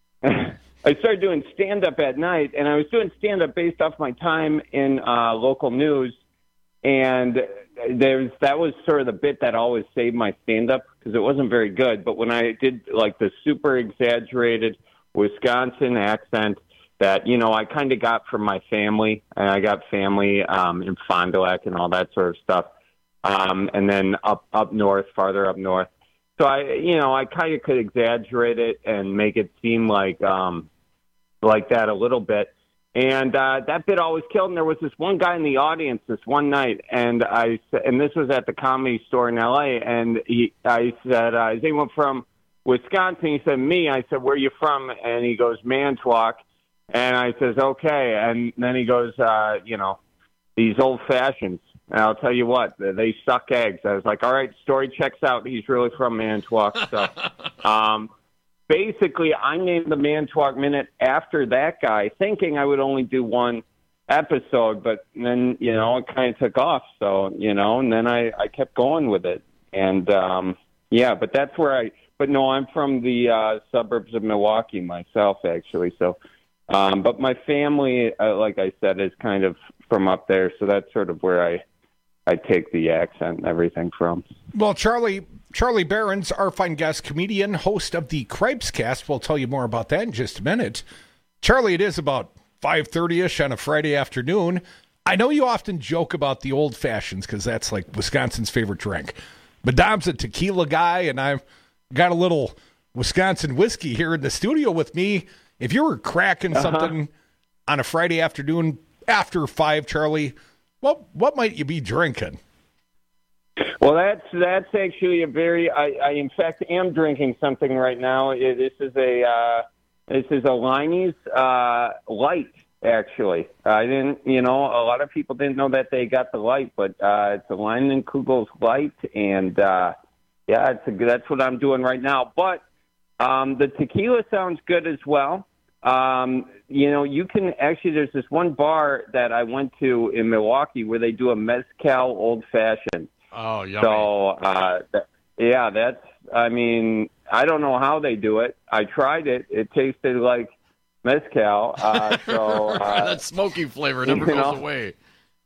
I started doing stand up at night, and I was doing stand up based off my time in uh, local news, and there's that was sort of the bit that always saved my stand up because it wasn't very good. But when I did like the super exaggerated Wisconsin accent that, you know, I kind of got from my family, and I got family um, in Fond du Lac and all that sort of stuff. Um, and then up, up north, farther up north. So I, you know, I kind of could exaggerate it and make it seem like, um, like that a little bit. And uh, that bit always killed. And there was this one guy in the audience this one night, and I and this was at the Comedy Store in L A. And he, I said, uh, "Is anyone from Wisconsin?" He said, "Me." I said, "Where are you from?" And he goes, "Manitowoc." And I says, "Okay." And then he goes, uh, "You know, these old fashions." And I'll tell you what, they suck eggs. I was like, "All right, story checks out. He's really from Manitowoc." So, um, basically, I named the Manitowoc Minute after that guy, thinking I would only do one episode, but then, you know, it kind of took off. So, you know, and then I, I kept going with it. And, um, yeah, but that's where I, but no, I'm from the uh, suburbs of Milwaukee myself, actually. So, um, but my family, uh, like I said, is kind of from up there. So that's sort of where I, I take the accent and everything from. Well, Charlie, Charlie Berens, our fine guest, comedian, host of the Cripes Cast. We'll tell you more about that in just a minute. Charlie, it is about five thirty-ish on a Friday afternoon. I know you often joke about the old fashions because that's like Wisconsin's favorite drink. But Dom's a tequila guy, and I've got a little Wisconsin whiskey here in the studio with me. If you were cracking uh-huh. something on a Friday afternoon after five, Charlie, What what might you be drinking? Well, that's that's actually a very. I, I in fact am drinking something right now. It, this is a uh, this is a Liney's uh, Light. Actually, I didn't. You know, a lot of people didn't know that they got the light, but uh, it's a Leinenkugel's Light, and uh, yeah, it's a, that's what I'm doing right now. But um, the tequila sounds good as well. Um, you know, you can actually, there's this one bar that I went to in Milwaukee where they do a mezcal old fashioned. Oh, yummy. So, uh, th- yeah, that's, I mean, I don't know how they do it. I tried it. It tasted like mezcal. Uh, so, uh, that smoky flavor never goes know? away.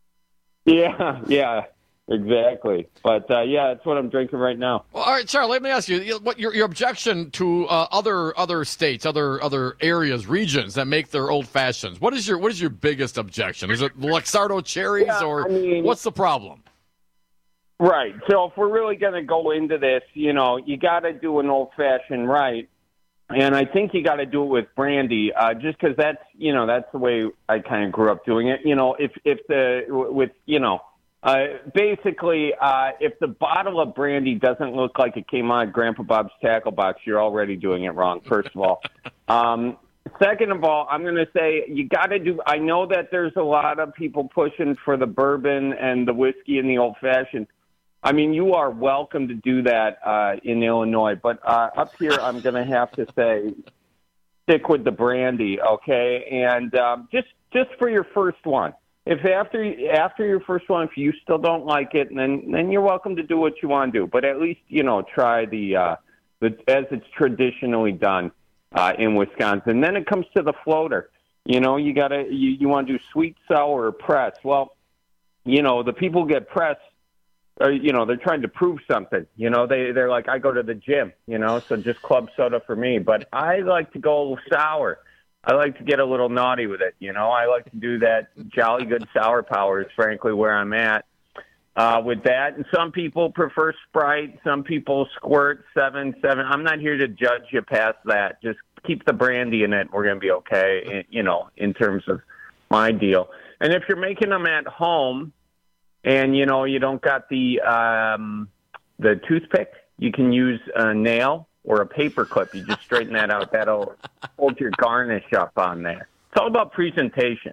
Yeah, yeah. Exactly. But, uh, yeah, that's what I'm drinking right now. Well, all right, Charlie, let me ask you, what your, your objection to uh, other other states, other other areas, regions that make their old fashions. What is your what is your biggest objection? Is it Luxardo cherries, yeah, or I mean, what's the problem? Right. So if we're really going to go into this, you know, you got to do an old-fashioned right. And I think you got to do it with brandy, uh, just because that's, you know, that's the way I kind of grew up doing it. You know, if, if the, with, you know, uh, basically, uh, if the bottle of brandy doesn't look like it came out of Grandpa Bob's tackle box, you're already doing it wrong, first of all. Um, second of all, I'm going to say you got to do, I know that there's a lot of people pushing for the bourbon and the whiskey and the old-fashioned. I mean, you are welcome to do that uh, in Illinois, but uh, up here I'm going to have to say stick with the brandy, okay? And um, just just for your first one, if after after your first one, if you still don't like it, then then you're welcome to do what you want to do. But at least you know try the uh, the as it's traditionally done uh, in Wisconsin. Then it comes to the floater. You know, you gotta you, you want to do sweet, sour, or press. Well, you know the people who get pressed. Or, you know, they're trying to prove something. You know, they, they're like, I go to the gym, you know, so just club soda for me. But I like to go a little sour. I like to get a little naughty with it, you know. I like to do that jolly good sour power is frankly where I'm at uh, with that. And some people prefer Sprite. Some people squirt seven, seven. I'm not here to judge you past that. Just keep the brandy in it. We're going to be okay, you know, in terms of my deal. And if you're making them at home, and, you know, you don't got the um, the toothpick, you can use a nail or a paper clip. You just straighten that out. That'll hold your garnish up on there. It's all about presentation.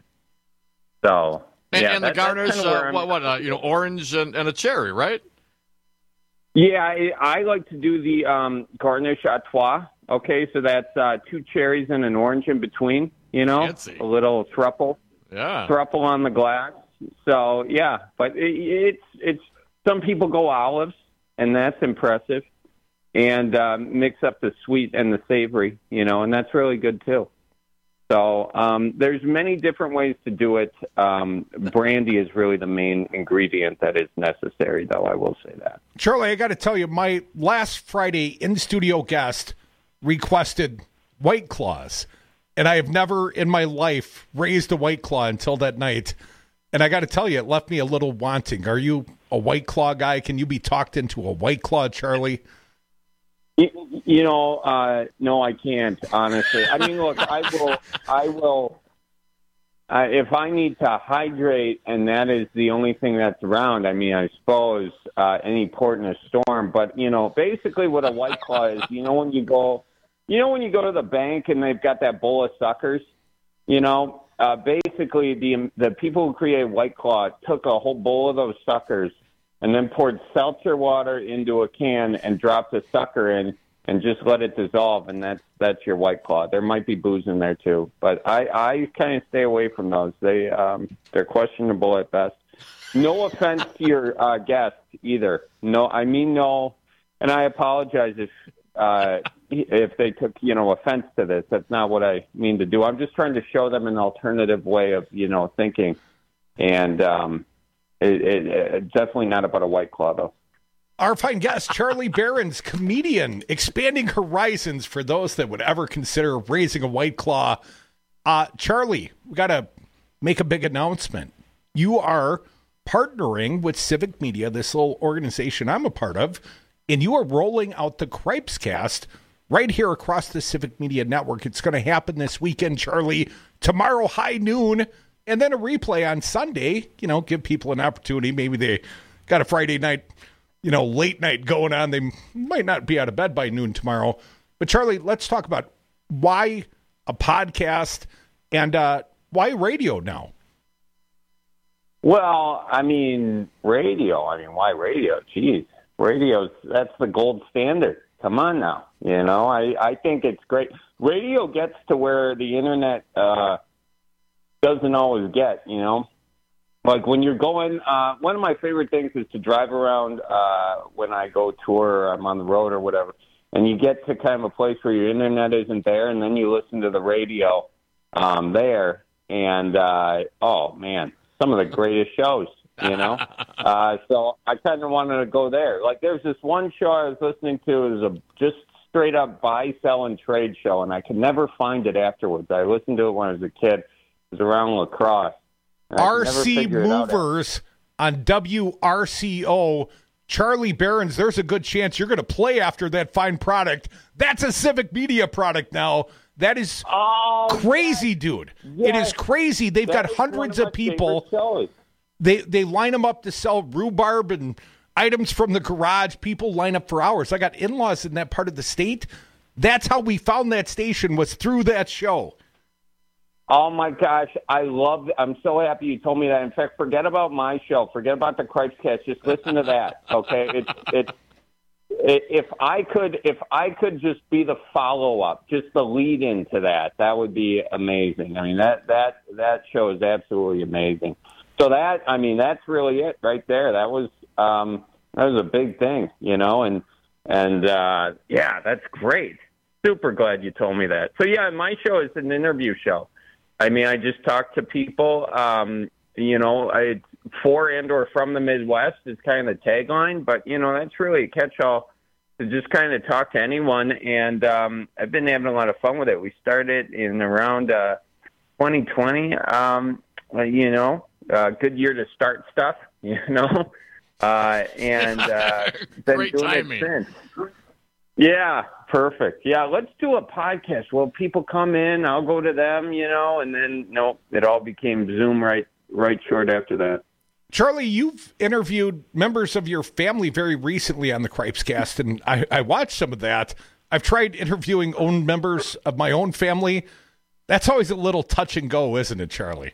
So, and, yeah. And that, the garnish, uh, what, what uh, you know, orange and, and a cherry, right? Yeah, I, I like to do the um, garnish à trois. Okay, so that's uh, two cherries and an orange in between, you know, Fancy. A little thruple. Yeah. Thruple on the glass. So, yeah, but it, it's, it's, some people go olives, and that's impressive, and um, mix up the sweet and the savory, you know, and that's really good too. So um, there's many different ways to do it. Um, brandy is really the main ingredient that is necessary, though, I will say that. Charlie, I got to tell you, my last Friday in-studio guest requested White Claws, and I have never in my life raised a White Claw until that night. And I got to tell you, it left me a little wanting. Are you a White Claw guy? Can you be talked into a White Claw, Charlie? You, you know, uh, no, I can't, honestly. I mean, look, I will, I will, uh, if I need to hydrate and that is the only thing that's around, I mean, I suppose uh, any port in a storm. But, you know, basically what a White Claw is, you know, when you go, you know, when you go to the bank and they've got that bowl of suckers, you know, Uh, basically, the the people who created White Claw took a whole bowl of those suckers and then poured seltzer water into a can and dropped the sucker in and just let it dissolve, and that's that's your White Claw. There might be booze in there too, but I, I kind of stay away from those. They um, they're questionable at best. No offense to your uh, guest either. No, I mean no, and I apologize if. Uh, if they took, you know, offense to this. That's not what I mean to do. I'm just trying to show them an alternative way of, you know, thinking. And um, it, it, it definitely not about a White Claw, though. Our fine guest, Charlie Behrens, comedian, expanding horizons for those that would ever consider raising a White Claw. Uh, Charlie, we got to make a big announcement. You are partnering with Civic Media, this little organization I'm a part of, and you are rolling out the Cripescast right here across the Civic Media Network. It's going to happen this weekend, Charlie, tomorrow high noon, and then a replay on Sunday. You know, give people an opportunity. Maybe they got a Friday night, you know, late night going on. They might not be out of bed by noon tomorrow. But, Charlie, let's talk about why a podcast and uh, why radio now? Well, I mean, radio. I mean, why radio? Jeez. Radio's, that's the gold standard. Come on now. You know, I, I think it's great. Radio gets to where the internet uh, doesn't always get, you know. Like when you're going, uh, one of my favorite things is to drive around uh, when I go tour or I'm on the road or whatever. And you get to kind of a place where your internet isn't there, and then you listen to the radio um, there. And, uh, oh, man, some of the greatest shows. You know, uh, so I kind of wanted to go there. Like, there's this one show I was listening to. It was a just straight up buy, sell, and trade show, and I could never find it afterwards. I listened to it when I was a kid. It was around lacrosse. R C Movers on W R C O Charlie Berens, there's a good chance you're going to play after that fine product. That's a Civic Media product now. That is oh, crazy, yes. dude. Yes. It is crazy. They've that got hundreds of, of people. Shows. They they line them up to sell rhubarb and items from the garage. People line up for hours. I got in-laws in that part of the state. That's how we found that station, was through that show. Oh, my gosh. I love it. I'm so happy you told me that. In fact, forget about my show. Forget about the Cripescast. Just listen to that, okay? It's it's it, if I could if I could just be the follow-up, just the lead-in to that, that would be amazing. I mean, that, that, that show is absolutely amazing. So that, I mean, that's really it right there. That was um, that was a big thing, you know, and, and uh, yeah, that's great. Super glad you told me that. So, yeah, my show is an interview show. I mean, I just talk to people, um, you know, I, for and or from the Midwest is kind of the tagline, but, you know, that's really a catch-all to just kind of talk to anyone, and um, I've been having a lot of fun with it. We started in around uh, twenty twenty, um, you know, uh, good year to start stuff, you know, uh, and uh, been Great doing timing. it since. Yeah, perfect. Yeah, let's do a podcast. Well, people come in, I'll go to them, you know, and then, no, it all became Zoom right right short after that. Charlie, you've interviewed members of your family very recently on the Cripescast, and I, I watched some of that. I've tried interviewing own members of my own family. That's always a little touch and go, isn't it, Charlie?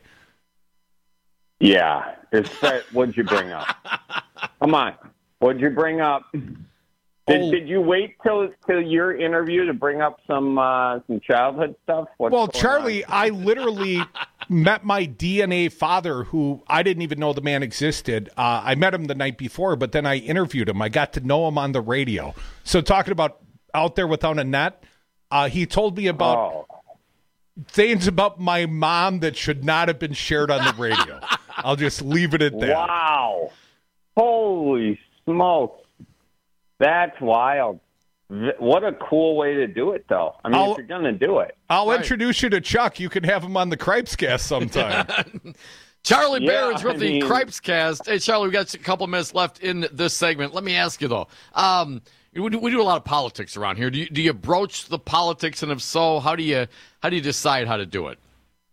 Yeah. It's, what'd you bring up? Come on. What'd you bring up? Did, oh. did you wait till till your interview to bring up some uh, some childhood stuff? What's well, going Charlie, on? I literally met my D N A father, who I didn't even know the man existed. Uh, I met him the night before, but then I interviewed him. I got to know him on the radio. So talking about out there without a net, uh, he told me about oh. things about my mom that should not have been shared on the radio. I'll just leave it at that. Wow. Holy smokes. That's wild. What a cool way to do it, though. I mean, I'll, if you're going to do it. I'll right. introduce you to Chuck. You can have him on the Cripescast sometime. Charlie Yeah, Berens with I the mean- Cripescast. Hey, Charlie, we got a couple minutes left in this segment. Let me ask you, though. Um, we, do, we do a lot of politics around here. Do you, do you broach the politics, and if so, how do you how do you decide how to do it?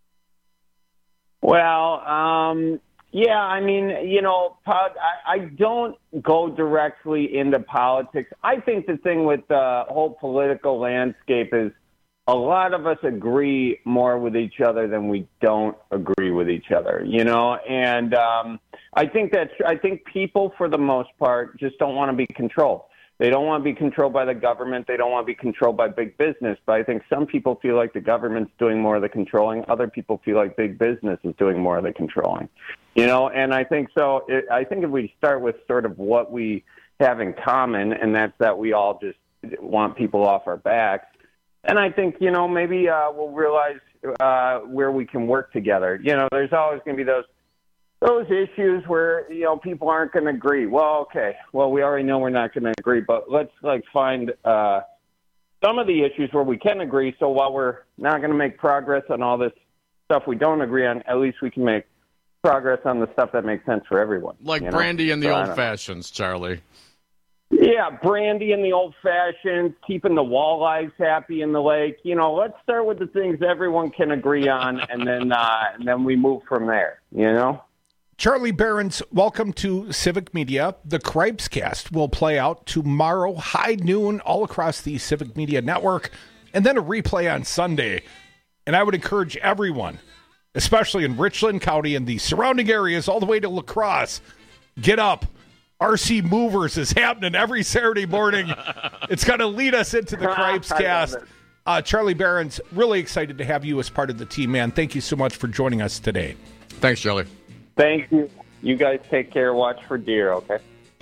Well, um, yeah, I mean, you know, I, I don't go directly into politics. I think the thing with the whole political landscape is a lot of us agree more with each other than we don't agree with each other, you know? And um, I think that's, I think people, for the most part, just don't want to be controlled. They don't want to be controlled by the government. They don't want to be controlled by big business. But I think some people feel like the government's doing more of the controlling. Other people feel like big business is doing more of the controlling. You know, and I think so. It, I think if we start with sort of what we have in common, and that's that we all just want people off our backs. And I think, you know, maybe uh, we'll realize uh, where we can work together. You know, there's always going to be those those issues where, you know, people aren't going to agree. Well, okay, well, we already know we're not going to agree, but let's, like, find uh, some of the issues where we can agree, so while we're not going to make progress on all this stuff we don't agree on, at least we can make progress on the stuff that makes sense for everyone. Like you know? brandy and the So, I old don't- fashions, Charlie. Yeah, brandy and the old fashions, keeping the walleyes happy in the lake. You know, let's start with the things everyone can agree on, and then uh, and then we move from there. You know. Charlie Berens, welcome to Civic Media. The Cripescast will play out tomorrow, high noon, all across the Civic Media Network, and then a replay on Sunday. And I would encourage everyone, especially in Richland County and the surrounding areas, all the way to La Crosse, get up. R C Movers is happening every Saturday morning. It's going to lead us into the Cripescast. Uh, Charlie Berens, really excited to have you as part of the team, man. Thank you so much for joining us today. Thanks, Charlie. Thank you. You guys take care. Watch for deer, okay?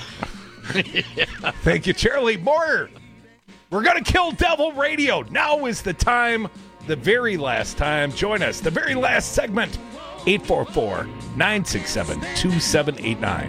Yeah. Thank you, Charlie. More. We're going to kill Devil Radio. Now is the time, the very last time. Join us, the very last segment, eight four four, nine six seven, two seven eight nine.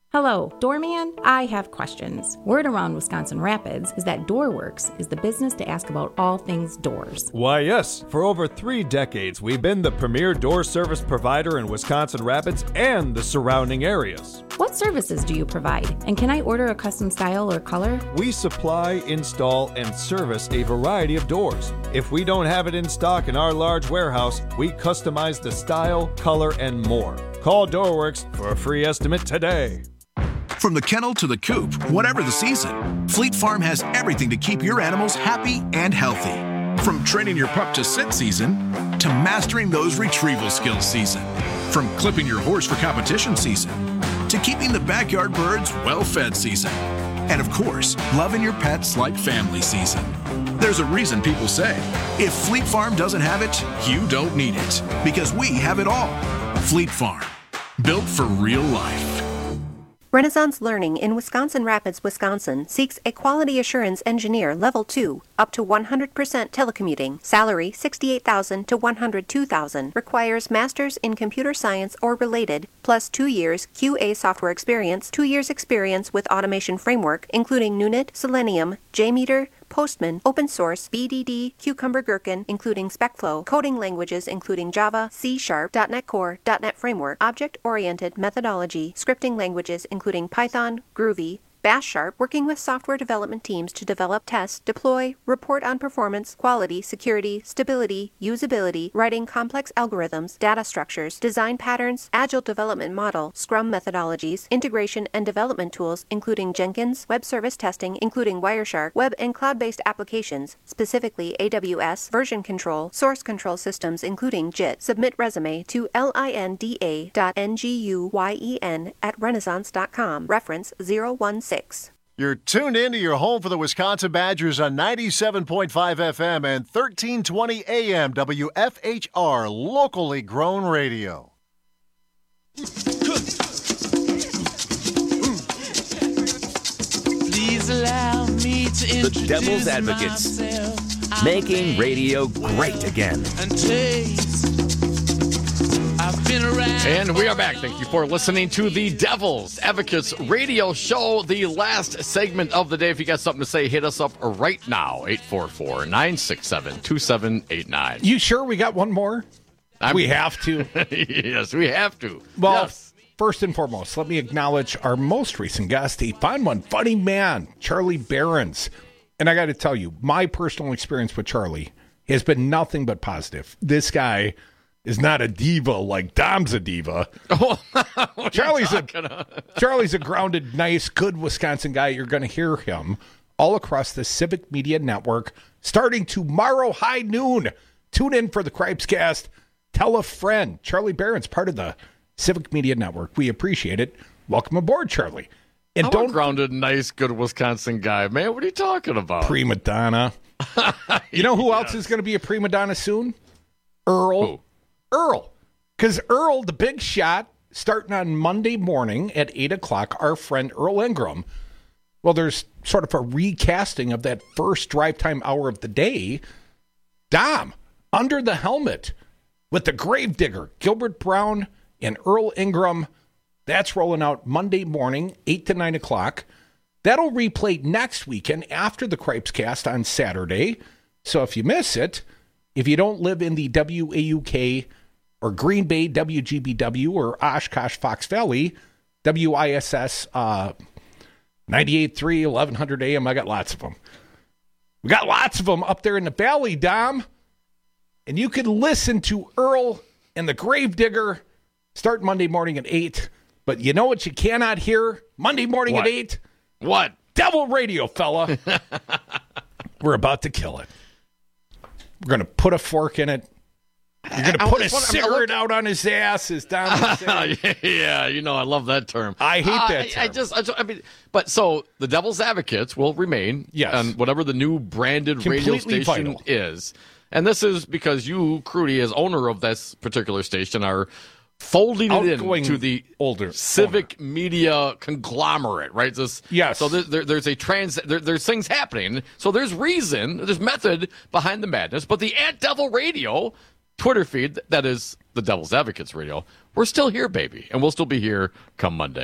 Hello, doorman. I have questions. Word around Wisconsin Rapids is that DoorWorks is the business to ask about all things doors. Why, yes. For over three decades, we've been the premier door service provider in Wisconsin Rapids and the surrounding areas. What services do you provide? And can I order a custom style or color? We supply, install, and service a variety of doors. If we don't have it in stock in our large warehouse, we customize the style, color, and more. Call DoorWorks for a free estimate today. From the kennel to the coop, whatever the season, Fleet Farm has everything to keep your animals happy and healthy. From training your pup to sit season, to mastering those retrieval skills season. From clipping your horse for competition season, to keeping the backyard birds well-fed season. And of course, loving your pets like family season. There's a reason people say, if Fleet Farm doesn't have it, you don't need it. Because we have it all. Fleet Farm, built for real life. Renaissance Learning in Wisconsin Rapids, Wisconsin seeks a quality assurance engineer level two, up to one hundred percent telecommuting. Salary sixty-eight thousand dollars to one hundred two thousand dollars. Requires masters in computer science or related, plus two years Q A software experience, two years experience with automation framework, including Nunit, Selenium, JMeter, Postman, open source, B D D, Cucumber Gherkin, including SpecFlow, coding languages including Java, C Sharp, .NET Core, .NET Framework, object-oriented methodology, scripting languages including Python, Groovy, Bash Sharp, working with software development teams to develop, test, deploy, report on performance, quality, security, stability, usability, writing complex algorithms, data structures, design patterns, agile development model, Scrum methodologies, integration and development tools, including Jenkins, web service testing, including Wireshark, web and cloud-based applications, specifically A W S, version control, source control systems, including J I T. Submit resume to linda dot nguyen at renaissance dot com. Reference zero one six. You're tuned in to your home for the Wisconsin Badgers on ninety-seven point five F M and thirteen twenty A M W F H R, locally grown radio. Please allow me to introduce The Devil's Advocates, myself. making radio great again. And taste. I've been around. And we are back. Thank you for listening to the Devil's Advocates radio show, the last segment of the day. If you got something to say, hit us up right now, eight four four, nine six seven, two seven eight nine. You sure we got one more? I'm, we have to. Yes, we have to. Well, yes. First and foremost, let me acknowledge our most recent guest, a fun one, funny man, Charlie Behrens. And I got to tell you, my personal experience with Charlie has been nothing but positive. This guy is not a diva like Dom's a diva. Oh, Charlie's a Charlie's a grounded, nice, good Wisconsin guy. You're going to hear him all across the Civic Media Network starting tomorrow high noon. Tune in for the Cripescast. Tell a friend. Charlie Behrens, part of the Civic Media Network. We appreciate it. Welcome aboard, Charlie. And I'm don't a grounded, nice, good Wisconsin guy, man. What are you talking about? Prima donna. You know who yes. else is going to be a prima donna soon? Earl. Who? Earl, because Earl, the big shot, starting on Monday morning at eight o'clock, our friend Earl Ingram. Well, there's sort of a recasting of that first drive time hour of the day. Dom, Under the Helmet, with the Gravedigger, Gilbert Brown, and Earl Ingram. That's rolling out Monday morning, eight to nine o'clock. That'll replay next weekend after the Cripescast on Saturday. So if you miss it, if you don't live in the W A U K or Green Bay W G B W or Oshkosh Fox Valley, W I S S uh, ninety-eight point three, eleven hundred A M, I got lots of them. We got lots of them up there in the valley, Dom. And you can listen to Earl and the Gravedigger start Monday morning at eight. But you know what you cannot hear Monday morning what? at eight? What? Devil Radio, fella. We're about to kill it. We're going to put a fork in it. You're going to put a cigarette out on his ass, as Don was Yeah, you know, I love that term. I hate that uh, term. I, I just, I, just, I mean, but so the Devil's Advocates will remain yes. on whatever the new branded Completely radio station vital. is. And this is because you, Crudy, as owner of this particular station, are folding it into the older civic owner. media conglomerate, right? This, yes. So there, there, there's a trans, there, there's things happening. So there's reason, there's method behind the madness. But the At Devil Radio Twitter feed, that is the Devil's Advocates Radio, we're still here, baby, and we'll still be here come Monday.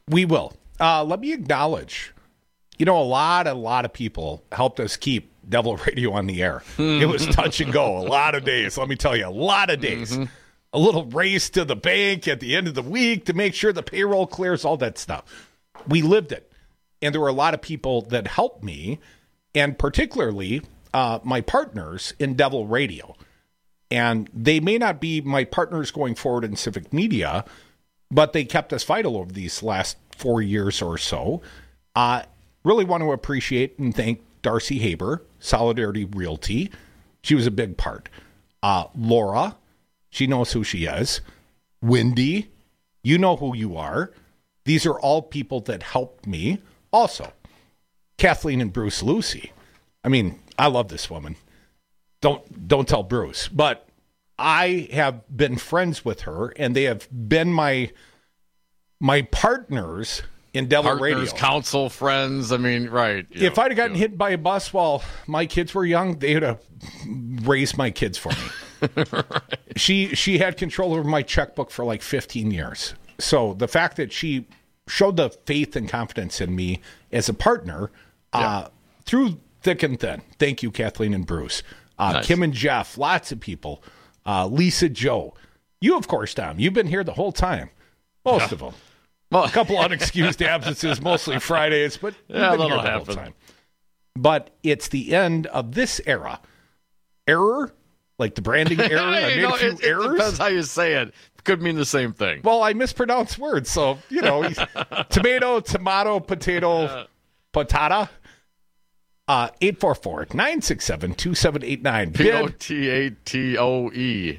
We will. Uh, let me acknowledge, you know, a lot, a lot of people helped us keep Devil Radio on the air. It was touch and go a lot of days. Let me tell you, a lot of days. Mm-hmm. A little race to the bank at the end of the week to make sure the payroll clears, all that stuff. We lived it. And there were a lot of people that helped me, and particularly uh, my partners in Devil Radio. And they may not be my partners going forward in civic media, but they kept us vital over these last four years or so. I uh, really want to appreciate and thank Darcy Haber, Solidarity Realty. She was a big part. Uh, Laura, she knows who she is. Wendy, you know who you are. These are all people that helped me. Also, Kathleen and Bruce Lucy. I mean, I love this woman. Don't don't tell Bruce, but I have been friends with her, and they have been my my partners in Devil Partners, Radio. counsel, friends. I mean, right. If know, I'd have gotten you know. hit by a bus while my kids were young, they would have raised my kids for me. Right. She she had control over my checkbook for like fifteen years. So the fact that she showed the faith and confidence in me as a partner yeah. uh, through thick and thin. Thank you, Kathleen and Bruce. Uh, nice. Kim and Jeff, lots of people. Uh, Lisa, Joe. You, of course, Tom. You've been here the whole time. Most yeah. of them. Well, a couple unexcused absences, mostly Fridays, but yeah, you've been that'll here the happen. whole time. But it's the end of this era. Error? Like the branding error? I made know, a few it, errors. It depends how you say it. Could mean the same thing. Well, I mispronounced words, so, you know, tomato, tomato, potato, patata. Uh, eight four four, nine six seven, two seven eight nine. P O T A T O E.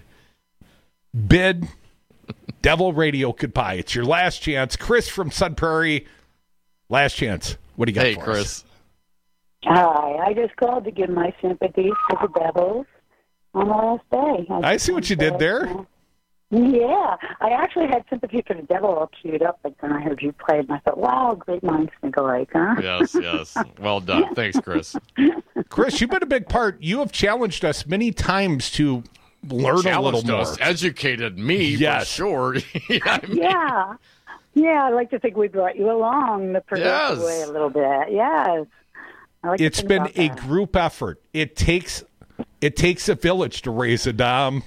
Bid. Devil Radio goodbye. It's your last chance. Chris from Sun Prairie. Last chance. What do you got hey, for Chris. us? Hi. I just called to give my sympathies to the Devils on the last day. I, I see what you did there. Uh, Yeah, I actually had sympathy for the Devil all queued up, but then I heard you play it, and I thought, wow, great minds think alike, huh? Yes, yes. Well done. Thanks, Chris. Chris, you've been a big part. You have challenged us many times to learn challenged a little us, more. Educated me, yes. for sure. yeah, I mean, yeah. Yeah, I like to think we brought you along the progressive yes. way a little bit. Yes. I like it's been a that. group effort. It takes... It takes a village to raise a dom.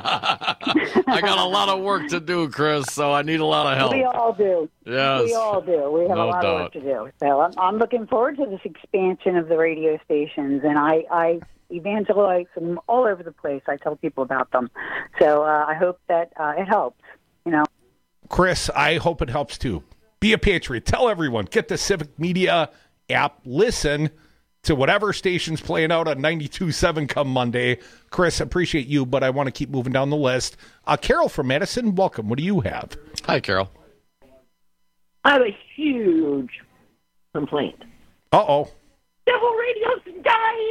I got a lot of work to do, Chris, so I need a lot of help. We all do. Yes. We all do. We have no a lot doubt. of work to do. So I'm, I'm looking forward to this expansion of the radio stations, and I, I evangelize them all over the place. I tell people about them. So uh, I hope that uh, it helps, you know. Chris, I hope it helps too. Be a patriot. Tell everyone. Get the Civic Media app. Listen to whatever station's playing out on ninety-two point seven come Monday. Chris, appreciate you, but I want to keep moving down the list. Uh, Carol from Madison, welcome. What do you have? Hi, Carol. I have a huge complaint. Uh-oh. Devil Radio's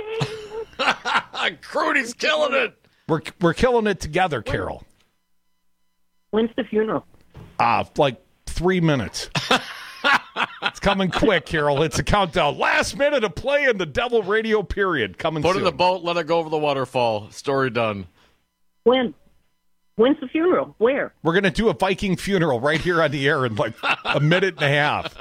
dying! Crudy's killing it! We're we're killing it together, Carol. When's the funeral? Uh, like three minutes. It's coming quick, Carol. It's a countdown. Last minute of play in the Devil Radio period. Coming Put soon. in the boat, let it go over the waterfall. Story done. When? When's the funeral? Where? We're going to do a Viking funeral right here on the air in like a minute and a half.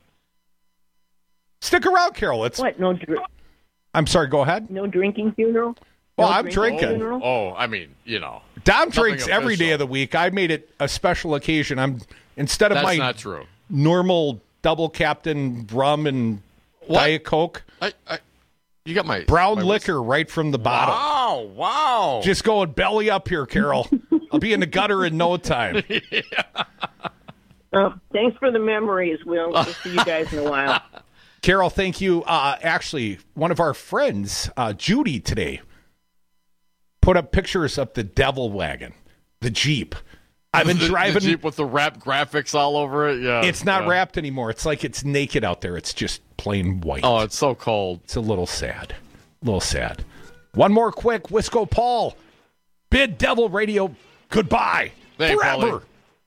Stick around, Carol. It's what? No. Dr- I'm sorry. Go ahead. No drinking funeral. Well, no I'm drinking. Funeral? Oh, I mean, you know. Dom drinks every day of the week. I made it a special occasion. I'm instead of That's my not true. normal double Captain rum and what? Diet Coke. I, I, you got my brown my liquor wrist. right from the bottle. Wow, wow. Just going belly up here, Carol. I'll be in the gutter in no time. yeah. Oh, thanks for the memories. We'll, we'll see you guys in a while. Carol, thank you. Uh, actually, one of our friends, uh, Judy, today put up pictures of the Devil Wagon, the Jeep. I've been the, driving the Jeep with the wrapped graphics all over it. Yeah, it's not yeah. wrapped anymore. It's like it's naked out there. It's just plain white. Oh, it's so cold. It's a little sad. A little sad. One more quick, Wisco Paul. Bid Devil Radio goodbye. Hey, forever. Paulie.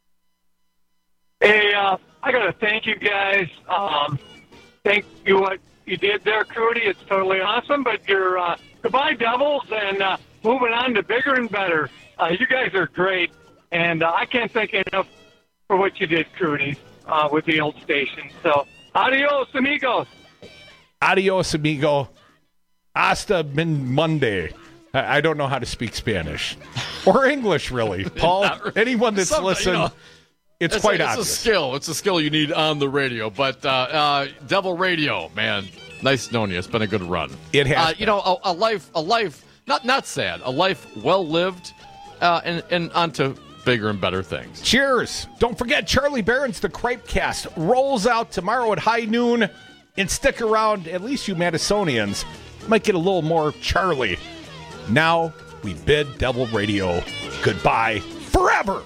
Hey, uh, I got to thank you guys. Um, thank you what you did there, Crudy. It's totally awesome. But you're uh, goodbye, Devils, and uh, moving on to bigger and better. Uh, you guys are great. And uh, I can't thank you enough for what you did, Crudy. uh, with the old station. So, adios, amigos. Adios, amigo. Hasta min Monday. I I don't know how to speak Spanish or English, really. Paul, Not- anyone that's Some- you listened, know, it's It's quite a, it's obvious. a skill. It's a skill you need on the radio. But uh, uh, Devil Radio, man, nice knowing you. It's been a good run. It has Uh, you know, a, a life, a life, not not sad, a life well lived, uh, and and onto bigger and better things. Cheers. Don't forget, Charlie Barron's The Cripecast rolls out tomorrow at high noon. And stick around, at least you Madisonians might get a little more Charlie. Now we bid Devil Radio goodbye forever.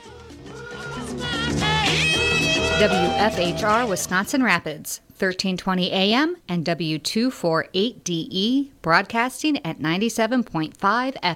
W F H R Wisconsin Rapids, thirteen twenty A M and W two forty-eight D E, broadcasting at ninety-seven point five F